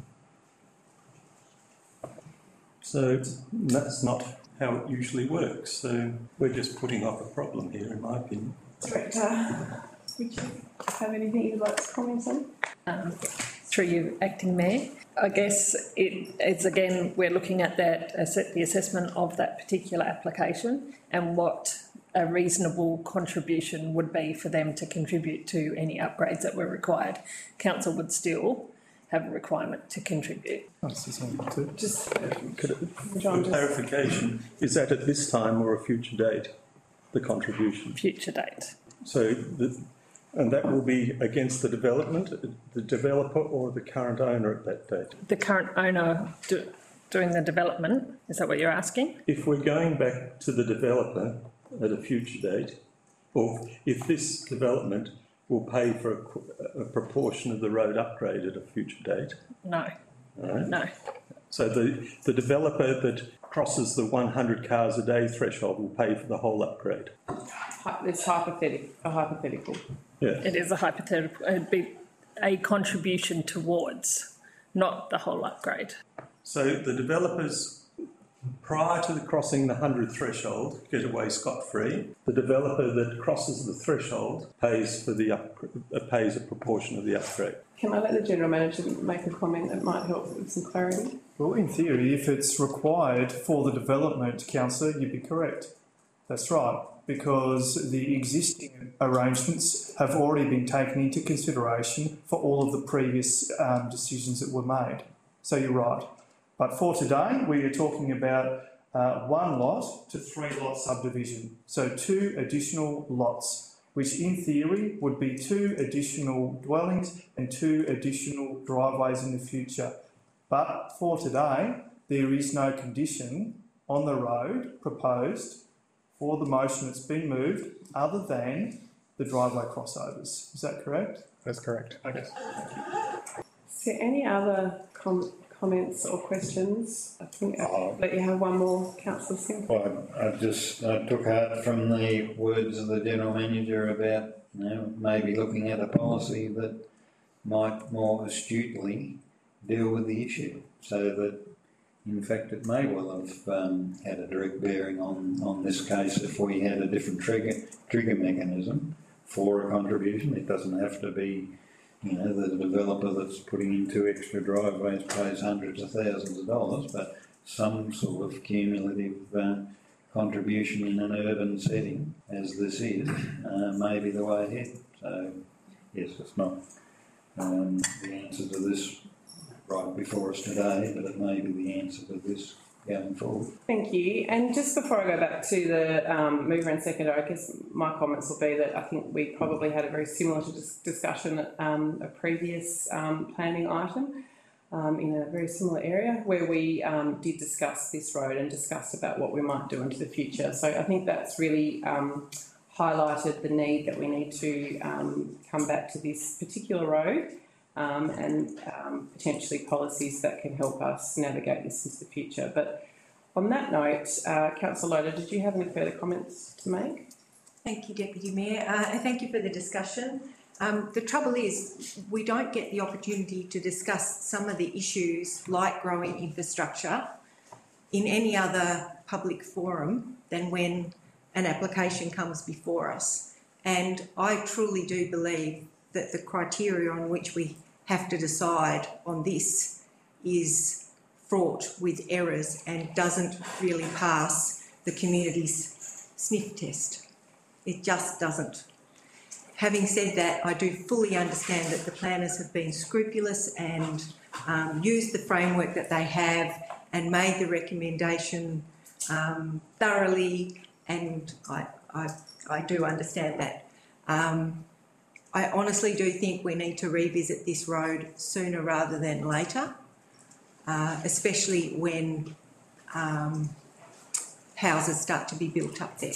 So that's not how it usually works. So we're just putting off a problem here, in my opinion. Director, would you have anything you'd like to comment on? Um, through you, Acting Mayor. I guess it, it's again, we're looking at that, the assessment of that particular application and what a reasonable contribution would be for them to contribute to any upgrades that were required. Council would still have a requirement to contribute. Just Could it, for clarification, is that at this time or a future date, the contribution? Future date. So, the, and that will be against the development, the developer or the current owner at that date? The current owner do, doing the development, is that what you're asking? If we're going back to the developer at a future date, or if this development will pay for a, a proportion of the road upgrade at a future date? No. Right. No. So the, the developer that crosses the one hundred cars a day threshold will pay for the whole upgrade? It's hypothetical. A hypothetical. Yeah. It is a hypothetical. It'd be a contribution towards, not the whole upgrade. So the developers, prior to the crossing the one hundred threshold, get away scot-free. The developer that crosses the threshold pays for the up, uh, pays a proportion of the upgrade. Can I let the General Manager make a comment that might help with some clarity? Well, in theory, if it's required for the development, Councillor, you'd be correct. That's right, because the existing arrangements have already been taken into consideration for all of the previous um, decisions that were made. So you're right. But for today, we are talking about uh, one lot to three lot subdivision. So two additional lots which in theory would be two additional dwellings and two additional driveways in the future. But for today, there is no condition on the road proposed for the motion that's been moved other than the driveway crossovers. Is that correct? That's correct. Okay. Is there any other com- comments or questions? I think I'll let you have one more, Councillor Singh. Well, I, I just I took heart from the words of the General Manager about, you know, maybe looking at a policy that might more astutely deal with the issue, so that in fact it may well have um, had a direct bearing on, on this case if we had a different trigger trigger mechanism for a contribution. It doesn't have to be, you know, the developer that's putting in two extra driveways pays hundreds of thousands of dollars, but some sort of cumulative uh, contribution in an urban setting, as this is, uh, may be the way ahead. So, yes, it's not um, the answer to this right before us today, but it may be the answer to this going forward. Thank you. And just before I go back to the um, mover and seconder, I guess my comments will be that I think we probably had a very similar dis- discussion at um, a previous um, planning item um, in a very similar area where we um, did discuss this road and discussed about what we might do into the future. So I think that's really um, highlighted the need that we need to um, come back to this particular road Um, and um, potentially policies that can help us navigate this into the future. But on that note, uh, Councillor Loader, did you have any further comments to make? Thank you, Deputy Mayor, uh, and thank you for the discussion. Um, the trouble is we don't get the opportunity to discuss some of the issues like growing infrastructure in any other public forum than when an application comes before us. And I truly do believe that the criteria on which we have to decide on this is fraught with errors and doesn't really pass the community's sniff test. It just doesn't. Having said that, I do fully understand that the planners have been scrupulous and um, used the framework that they have and made the recommendation um, thoroughly, and I, I, I do understand that. Um, I honestly do think we need to revisit this road sooner rather than later, uh, especially when um, houses start to be built up there.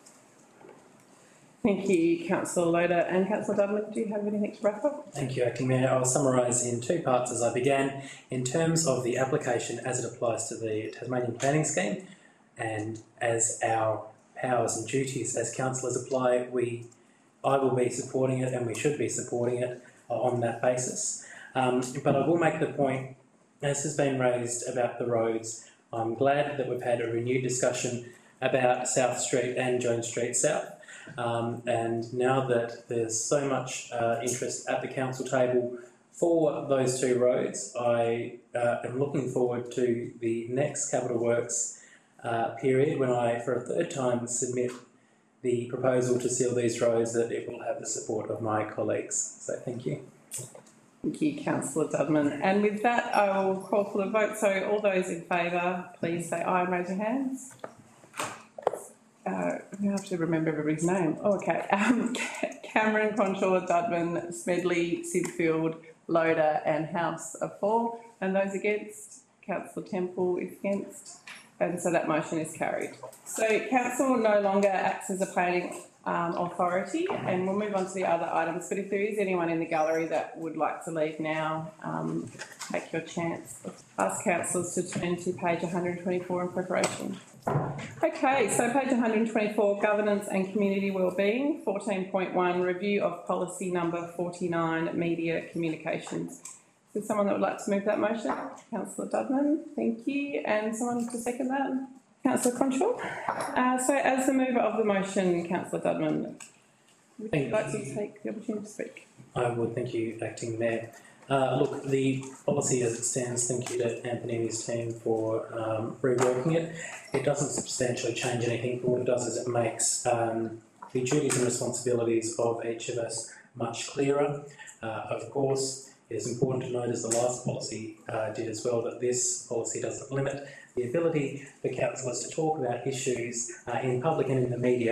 Thank you, Councillor Loader. And Councillor Dudman, do you have anything to wrap up? Thank you, Acting Mayor. I'll summarise in two parts as I began. In terms of the application as it applies to the Tasmanian Planning Scheme and as our powers and duties as councillors apply, we I will be supporting it and we should be supporting it on that basis. Um, but I will make the point, as has been raised about the roads, I'm glad that we've had a renewed discussion about South Street and Jones Street South. Um, and now that there's so much uh, interest at the council table for those two roads, I uh, am looking forward to the next Capital Works uh, period when I, for a third time, submit the proposal to seal these roads, that it will have the support of my colleagues. So thank you. Thank you, Councillor Dudman. And with that, I will call for the vote. So all those in favour, please say aye and raise your hands. Uh, I have to remember everybody's name. Oh, okay. Um, Cameron, Conshaw, Dudman, Smedley, Sidfield, Loader and House are for. And those against? Councillor Temple is against. And so that motion is carried. So council no longer acts as a planning um, authority, and we'll move on to the other items. But if there is anyone in the gallery that would like to leave now, um, take your chance. Ask councillors to turn to page one hundred twenty-four in preparation. Okay, so page one hundred twenty-four, Governance and Community Wellbeing, fourteen point one, Review of Policy Number forty-nine, Media Communications. Is there someone that would like to move that motion? Councillor Dudman, thank you. And someone to second that? Councillor Conshaw. Uh, so as the mover of the motion, Councillor Dudman, would Thank you like to take the opportunity to speak? I would. Thank you, Acting Mayor. Uh, look, the policy as it stands, thank you to Anthony and his team for um, reworking it. It doesn't substantially change anything, but what it does is it makes um, the duties and responsibilities of each of us much clearer. Uh, of course, it is important to note, as the last policy uh, did as well, that this policy doesn't limit the ability for councillors to talk about issues uh, in public and in the media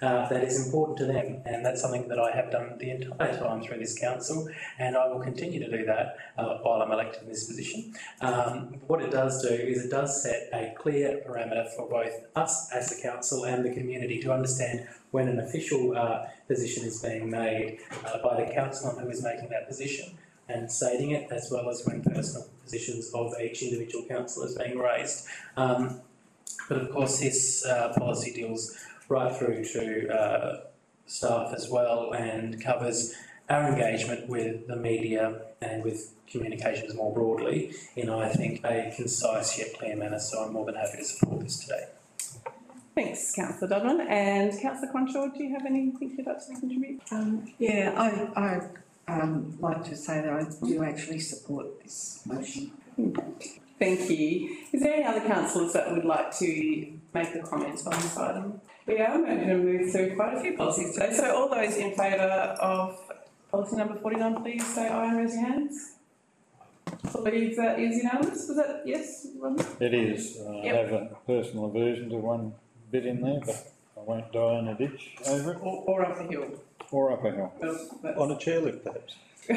uh, that is important to them, and that's something that I have done the entire time through this council, and I will continue to do that uh, while I'm elected in this position. Um, what it does do is it does set a clear parameter for both us as the council and the community to understand when an official uh, position is being made uh, by the councillor who is making that position and stating it, as well as when personal positions of each individual councillor is being raised. Um, but of course this uh, policy deals right through to uh, staff as well, and covers our engagement with the media and with communications more broadly in, I think, a concise yet clear manner, so I'm more than happy to support this today. Thanks, Councillor Dodman. And Councillor Cronshaw, do you have anything you'd like to contribute? Um, yeah, I, I um, like to say that I do actually support this motion. Thank you. Is there any other councillors that would like to make a comment on this item? We are going to move through quite a few policies today, so all those in favour of policy number forty-nine, please say aye and raise your hands. I believe that is unanimous. Was that yes, Robin? It is. Uh, Yep. I have a personal aversion to one bit in there, but I won't die in a ditch over it. Or, or up the hill. Or up a hill. Well, On a chairlift, perhaps.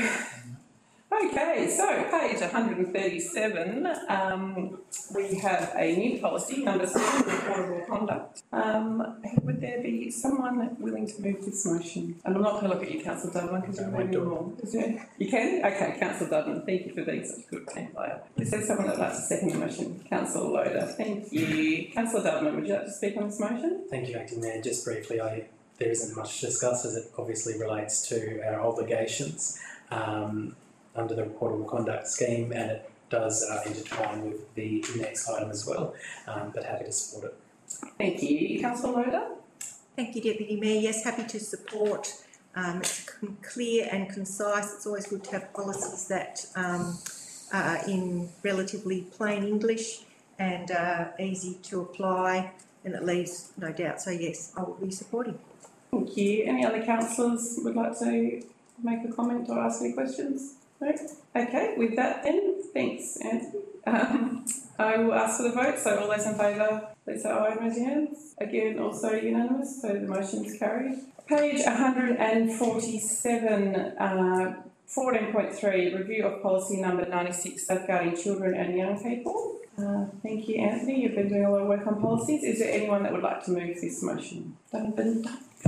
Okay, so page one hundred thirty-seven, um, we have a new policy, number seven, reportable conduct. Um, would there be someone willing to move this motion? And I'm not going to look at you, Councillor Dudman, because you're reading them all. Is there? You can? Okay, Councillor Dudman, thank you for being such a good team player. Is there someone that would like to second the motion? Councillor Loader, thank you. Councillor Dudman, would you like to speak on this motion? Thank you, Acting Mayor. Just briefly, I, there isn't much to discuss as it obviously relates to our obligations um, under the reportable conduct scheme, and it does uh, intertwine with the next item as well, um, but happy to support it. Thank you. Councillor Loader? Thank you, Deputy Mayor. Yes, happy to support. Um, it's clear and concise. It's always good to have policies that um, are in relatively plain English and uh, easy to apply, and it leaves no doubt. So yes, I will be supporting. Thank you. Any other councillors would like to make a comment or ask any questions? No? Okay, with that then, thanks, Anthony. Um, I will ask for the vote, so all those in favour, please say aye and raise your hands. Again, also unanimous, so the motion is carried. Page one hundred forty-seven, uh, fourteen point three, review of policy number ninety-six, safeguarding children and young people. Uh, thank you, Anthony. You've been doing a lot of work on policies. Is there anyone that would like to move this motion? Councillor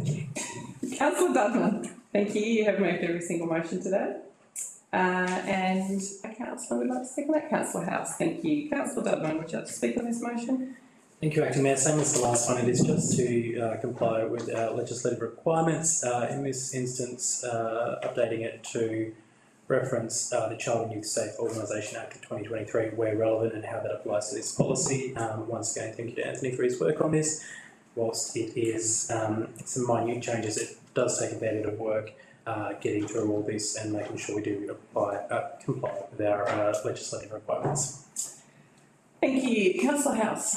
Dudman. Thank you. You have moved every single motion today. Uh, and a councillor would like to second that. Councillor House, thank you. Councillor Dudman, would you like to speak on this motion? Thank you, Acting Mayor. Same as the last one, it is just to uh, comply with our legislative requirements. Uh, in this instance, uh, updating it to reference uh, the Child and Youth Safe Organisation Act of twenty twenty-three where relevant and how that applies to this policy. Um, once again, thank you to Anthony for his work on this. Whilst it is um, some minute changes, it does take a fair bit of work uh, getting through all this and making sure we do apply, uh, comply with our uh, legislative requirements. Thank you. Councillor House.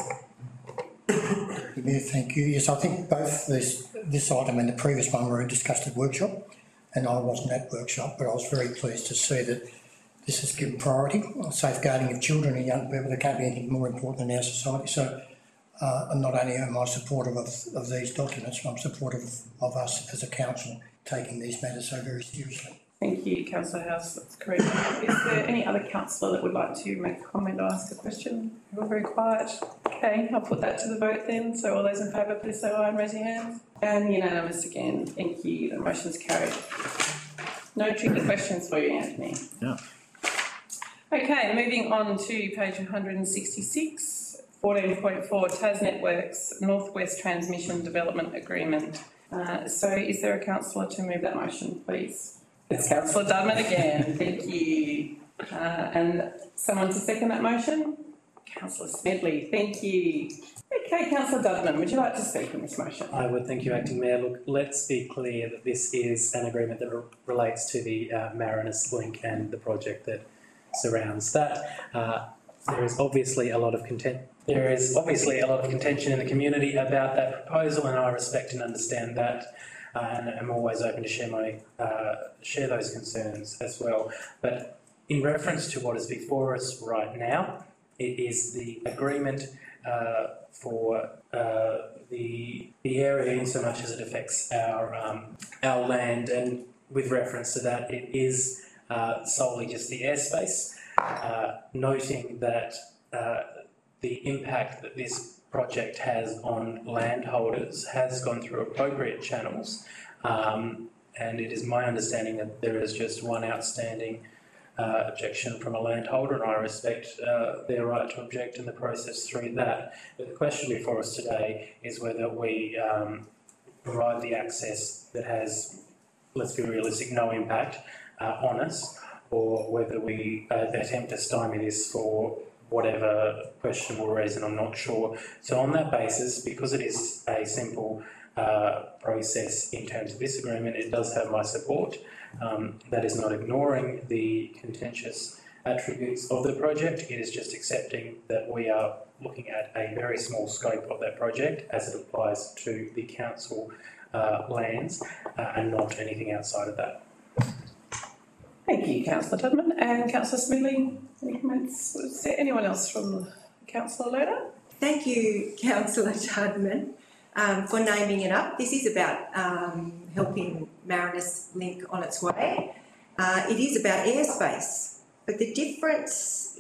Yeah, thank you. Yes, I think both this this item and the previous one were discussed at workshop, and I wasn't at workshop, but I was very pleased to see that this is given priority. Safeguarding of children and young people, there can't be anything more important in our society. So, uh, and not only am I supportive of, of these documents, I'm supportive of us as a council taking these matters so very seriously. Thank you, Councillor House. That's correct. Is there any other councillor that would like to make a comment or ask a question? You're very quiet. Okay, I'll put that to the vote then. So all those in favour, please say aye and raise your hands. And unanimous again. Thank you. The motion's carried. No tricky questions for you, Anthony. Yeah. Okay, moving on to page one hundred sixty-six, fourteen point four, T A S Networks Northwest Transmission Development Agreement. Uh, so is there a councillor to move that motion, please? It's Councillor Dudman again. Thank you. Uh, and someone to second that motion? Councillor Smedley. Thank you. Okay, Councillor Dudman, would you like to speak on this motion? I would. Thank you, Acting Mayor. Look, let's be clear that this is an agreement that re relates to the uh, Marinus Link and the project that surrounds that. Uh, there is obviously a lot of content. There is obviously a lot of contention in the community about that proposal, and I respect and understand that. Uh, and I'm always open to share my uh, share those concerns as well. But in reference to what is before us right now, it is the agreement uh, for uh, the the area in so much as it affects our um, our land, and with reference to that, it is uh, solely just the airspace. Uh, noting that uh, the impact that this project has on landholders has gone through appropriate channels, um, and it is my understanding that there is just one outstanding uh, objection from a landholder, and I respect uh, their right to object in the process through that. But the question before us today is whether we um, provide the access that has, let's be realistic, no impact uh, on us, or whether we uh, attempt to stymie this for whatever questionable reason, I'm not sure. So on that basis, because it is a simple uh, process in terms of this agreement, it does have my support. Um, that is not ignoring the contentious attributes of the project, it is just accepting that we are looking at a very small scope of that project as it applies to the council uh, lands uh, and not anything outside of that. Thank you, Councillor Tudman. And Councillor Smedley, any comments? Was there anyone else from Councillor Lerner? Thank you, Councillor Tudman, um, for naming it up. This is about um, helping Marinus Link on its way. Uh, it is about airspace, but the difference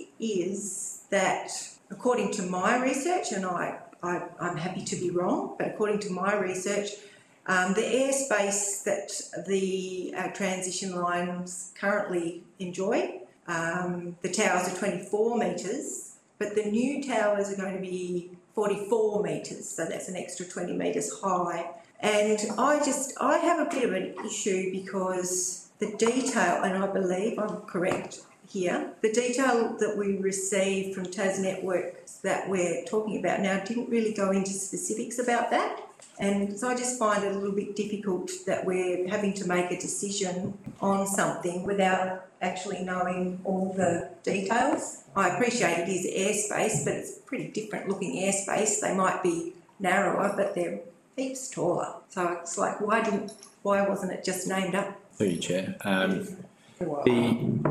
is that, according to my research, and I, I, I'm happy to be wrong, but according to my research, Um, the airspace that the uh, transition lines currently enjoy, um, the towers are twenty-four metres, but the new towers are going to be forty-four metres, so that's an extra twenty metres high. And I just, I have a bit of an issue because the detail, and I believe I'm correct here, the detail that we received from Tas Networks that we're talking about now didn't really go into specifics about that. And so I just find it a little bit difficult that we're having to make a decision on something without actually knowing all the details. I appreciate it is airspace, but it's pretty different looking airspace. They might be narrower, but they're heaps taller. So it's like, why didn't, why wasn't it just named up? Through you, Chair. Um, the,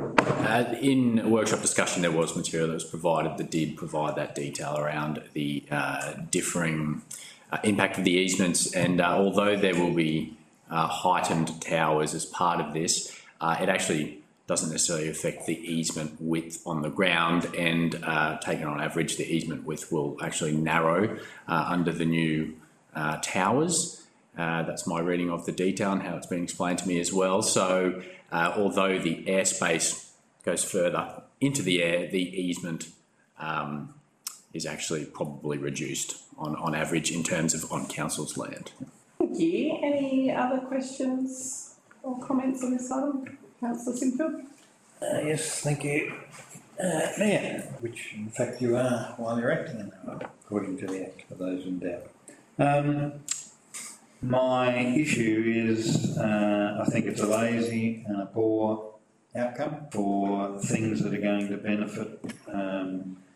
uh, in a workshop discussion, there was material that was provided that did provide that detail around the uh, differing Uh, impact of the easements, and uh, although there will be uh, heightened towers as part of this, uh, it actually doesn't necessarily affect the easement width on the ground, and uh, taken on average, the easement width will actually narrow uh, under the new uh, towers. Uh, that's my reading of the detail and how it's been explained to me as well. So uh, although the airspace goes further into the air, the easement um, is actually probably reduced on, on average in terms of on council's land. Thank you. Any other questions or comments on this item? Councillor Sinfield? Uh, yes, thank you. Uh, Mayor, which in fact you are while you're acting, according to the Act, for those in doubt. Um, my issue is uh, I think it's a lazy and a poor outcome for things that are going to benefit um,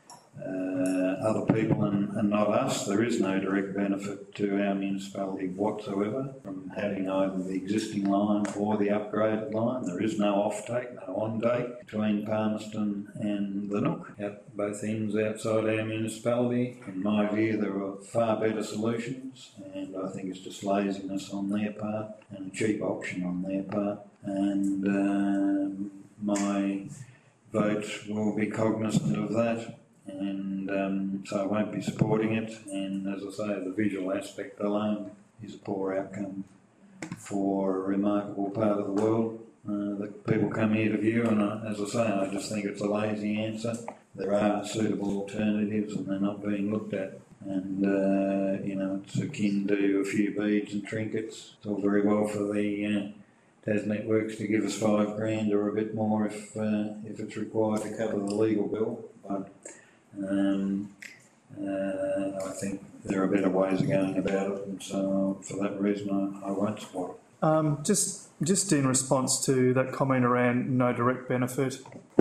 Uh, other people and, and not us. There is no direct benefit to our municipality whatsoever from having either the existing line or the upgraded line. There is no off-take, no on-take between Palmerston and the Nook at both ends outside our municipality. In my view, there are far better solutions, and I think it's just laziness on their part and a cheap option on their part. And um, my vote will be cognisant of that. And um, so I won't be supporting it, and as I say, the visual aspect alone is a poor outcome for a remarkable part of the world uh, that people come here to view, and I, as I say, I just think it's a lazy answer. There are suitable alternatives and they're not being looked at, and uh, you know, it's akin to a few beads and trinkets. It's all very well for the uh, Tas Networks to give us five grand or a bit more if, uh, if it's required to cover the legal bill, but Um, uh, I think there are better ways of going about it, and so for that reason I, I won't support it. Um, just, just in response to that comment around no direct benefit,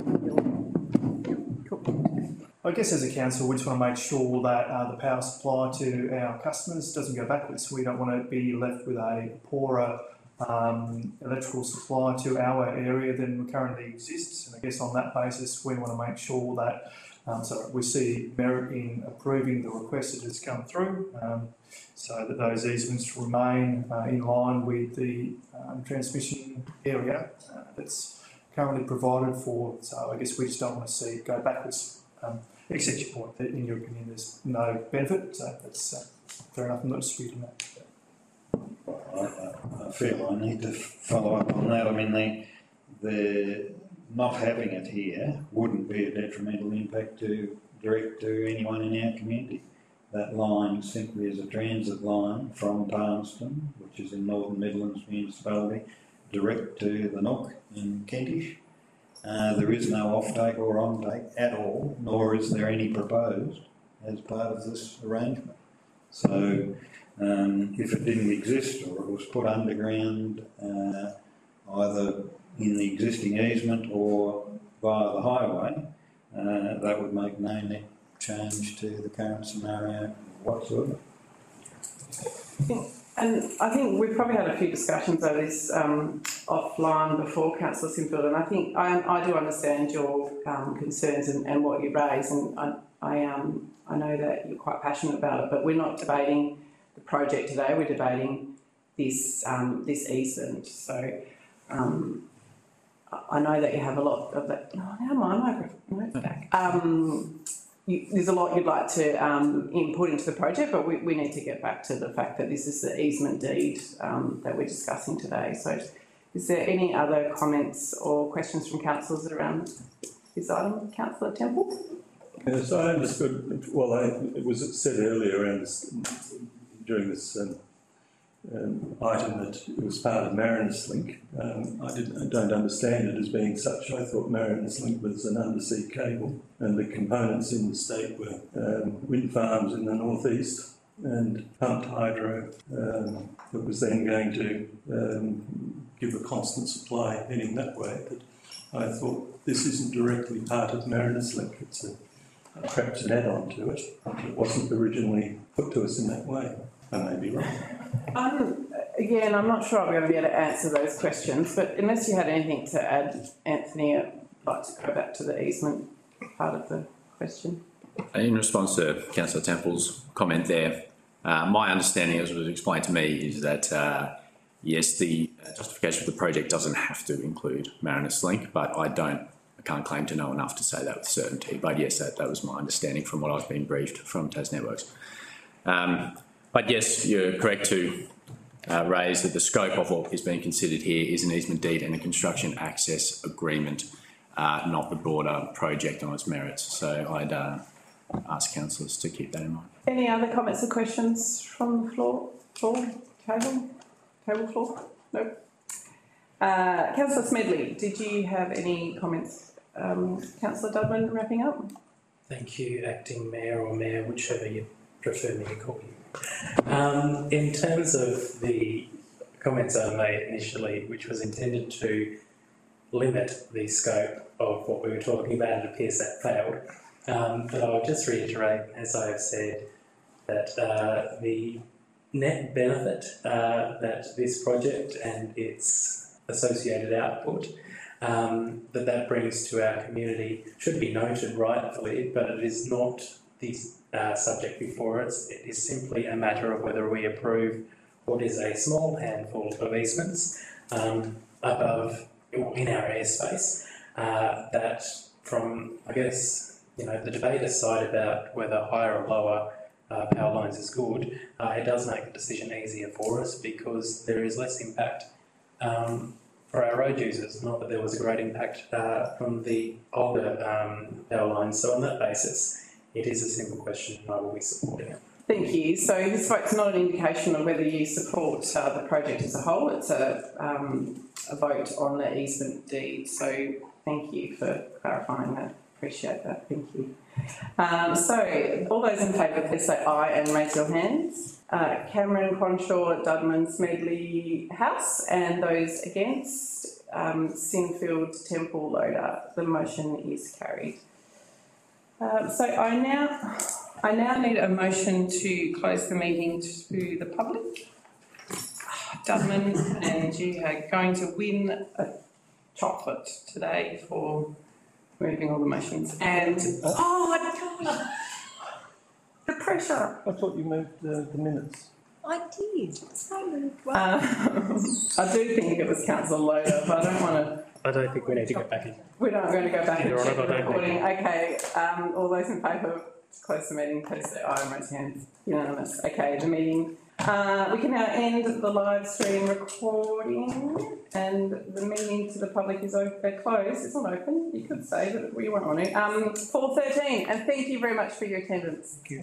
I guess as a council we just want to make sure that uh, the power supply to our customers doesn't go backwards. We don't want to be left with a poorer um, electrical supply to our area than currently exists, and I guess on that basis we want to make sure that Um, so we see merit in approving the request that has come through, um, so that those easements remain uh, in line with the um, transmission area uh, that's currently provided for. So I guess we just don't want to see it go backwards. Um, except your point that in your opinion there's no benefit, so that's uh, fair enough. I'm not disputing that. I, I feel I need to follow up on that. I mean, the, the not having it here wouldn't be a detrimental impact to direct to anyone in our community. That line simply is a transit line from Palmerston, which is in Northern Midlands municipality, direct to the Nook in Kentish. Uh, there is no off-take or on-take at all, nor is there any proposed as part of this arrangement. So um, if it didn't exist or it was put underground uh, either in the existing easement or via the highway, uh, that would make no net change to the current scenario whatsoever. And I think we've probably had a few discussions over this um, offline before, Councillor Sinfield, and I think I, I do understand your um, concerns and, and what you raise, and I, I, um, I know that you're quite passionate about it, but we're not debating the project today, we're debating this, um, this easement. So um, I know that you have a lot of that. Oh, now my microphone's back. Um, You, there's a lot you'd like to um, input into the project, but we, we need to get back to the fact that this is the easement deed um, that we're discussing today. So is there any other comments or questions from councillors around this item? Councillor Temple? Yes, I understood, well, I, it was said earlier around this, during this um, um, item that it was part of Marinus Link. Um, I, didn't, I don't understand it as being such. I thought Marinus Link was an undersea cable, and the components in the state were um, wind farms in the northeast and pumped hydro um, that was then going to um, give a constant supply heading that way. But I thought this isn't directly part of Marinus Link. It's a, perhaps an add-on to it. It wasn't originally put to us in that way. I may be wrong. Um, again, I'm not sure I'm going to be able to answer those questions, but unless you had anything to add, Anthony, I'd like to go back to the easement part of the question. In response to Councillor Temple's comment there, uh, my understanding, as was explained to me, is that uh, yes, the justification of the project doesn't have to include Marinus Link, but I don't, I can't claim to know enough to say that with certainty. But yes, that, that was my understanding from what I've been briefed from TasNetworks. Um, But yes, you're correct to uh, raise that the scope of what is being considered here is an easement deed and a construction access agreement, uh, not the broader project on its merits. So I'd uh, ask councillors to keep that in mind. Any other comments or questions from the floor? Floor? Table? Table floor? Nope. Uh, Councillor Smedley, did you have any comments? Um, Councillor Dudman, wrapping up. Thank you, Acting Mayor or Mayor, whichever you prefer me to call you. Um, in terms of the comments I made initially, which was intended to limit the scope of what we were talking about, it appears that failed. Um, but I'll just reiterate, as I have said, that uh, the net benefit uh, that this project and its associated output um, that that brings to our community should be noted rightfully, but it is not the Uh, subject before us. It is simply a matter of whether we approve what is a small handful of easements um, above in our airspace. Uh, that, from I guess you know the debate aside about whether higher or lower uh, power lines is good, uh, it does make the decision easier for us because there is less impact um, for our road users. Not that there was a great impact uh, from the older um, power lines. So on that basis, it is a simple question, and I will be supporting it. Thank you. So this vote's not an indication of whether you support uh, the project as a whole. It's a, um, a vote on the easement deed. So thank you for clarifying that. Appreciate that. Thank you. Um, so all those in favour, please say aye and raise your hands. Uh, Cameron, Cronshaw, Dudman, Smedley, House, and those against, um, Sinfield, Temple, Loader. The motion is carried. Uh, so I now, I now need a motion to close the meeting to the public. Dudman, and you are going to win a chocolate today for moving all the motions. And, oh, God, the pressure. I thought you moved the, the minutes. I did. I moved well. Um, I do think it was Councillor Loader, but I don't want to. I don't think we need to go back in. We're not going to go back and You're check right, the I don't recording. think. Okay, um, all those in favour to close the meeting, please say aye and raise your hands. Unanimous. Okay, the meeting. Uh, we can now end the live stream recording, and the meeting to the public is open, closed. It's not open. You could say that we weren't on it. Um, four thirteen, and thank you very much for your attendance. Thank you.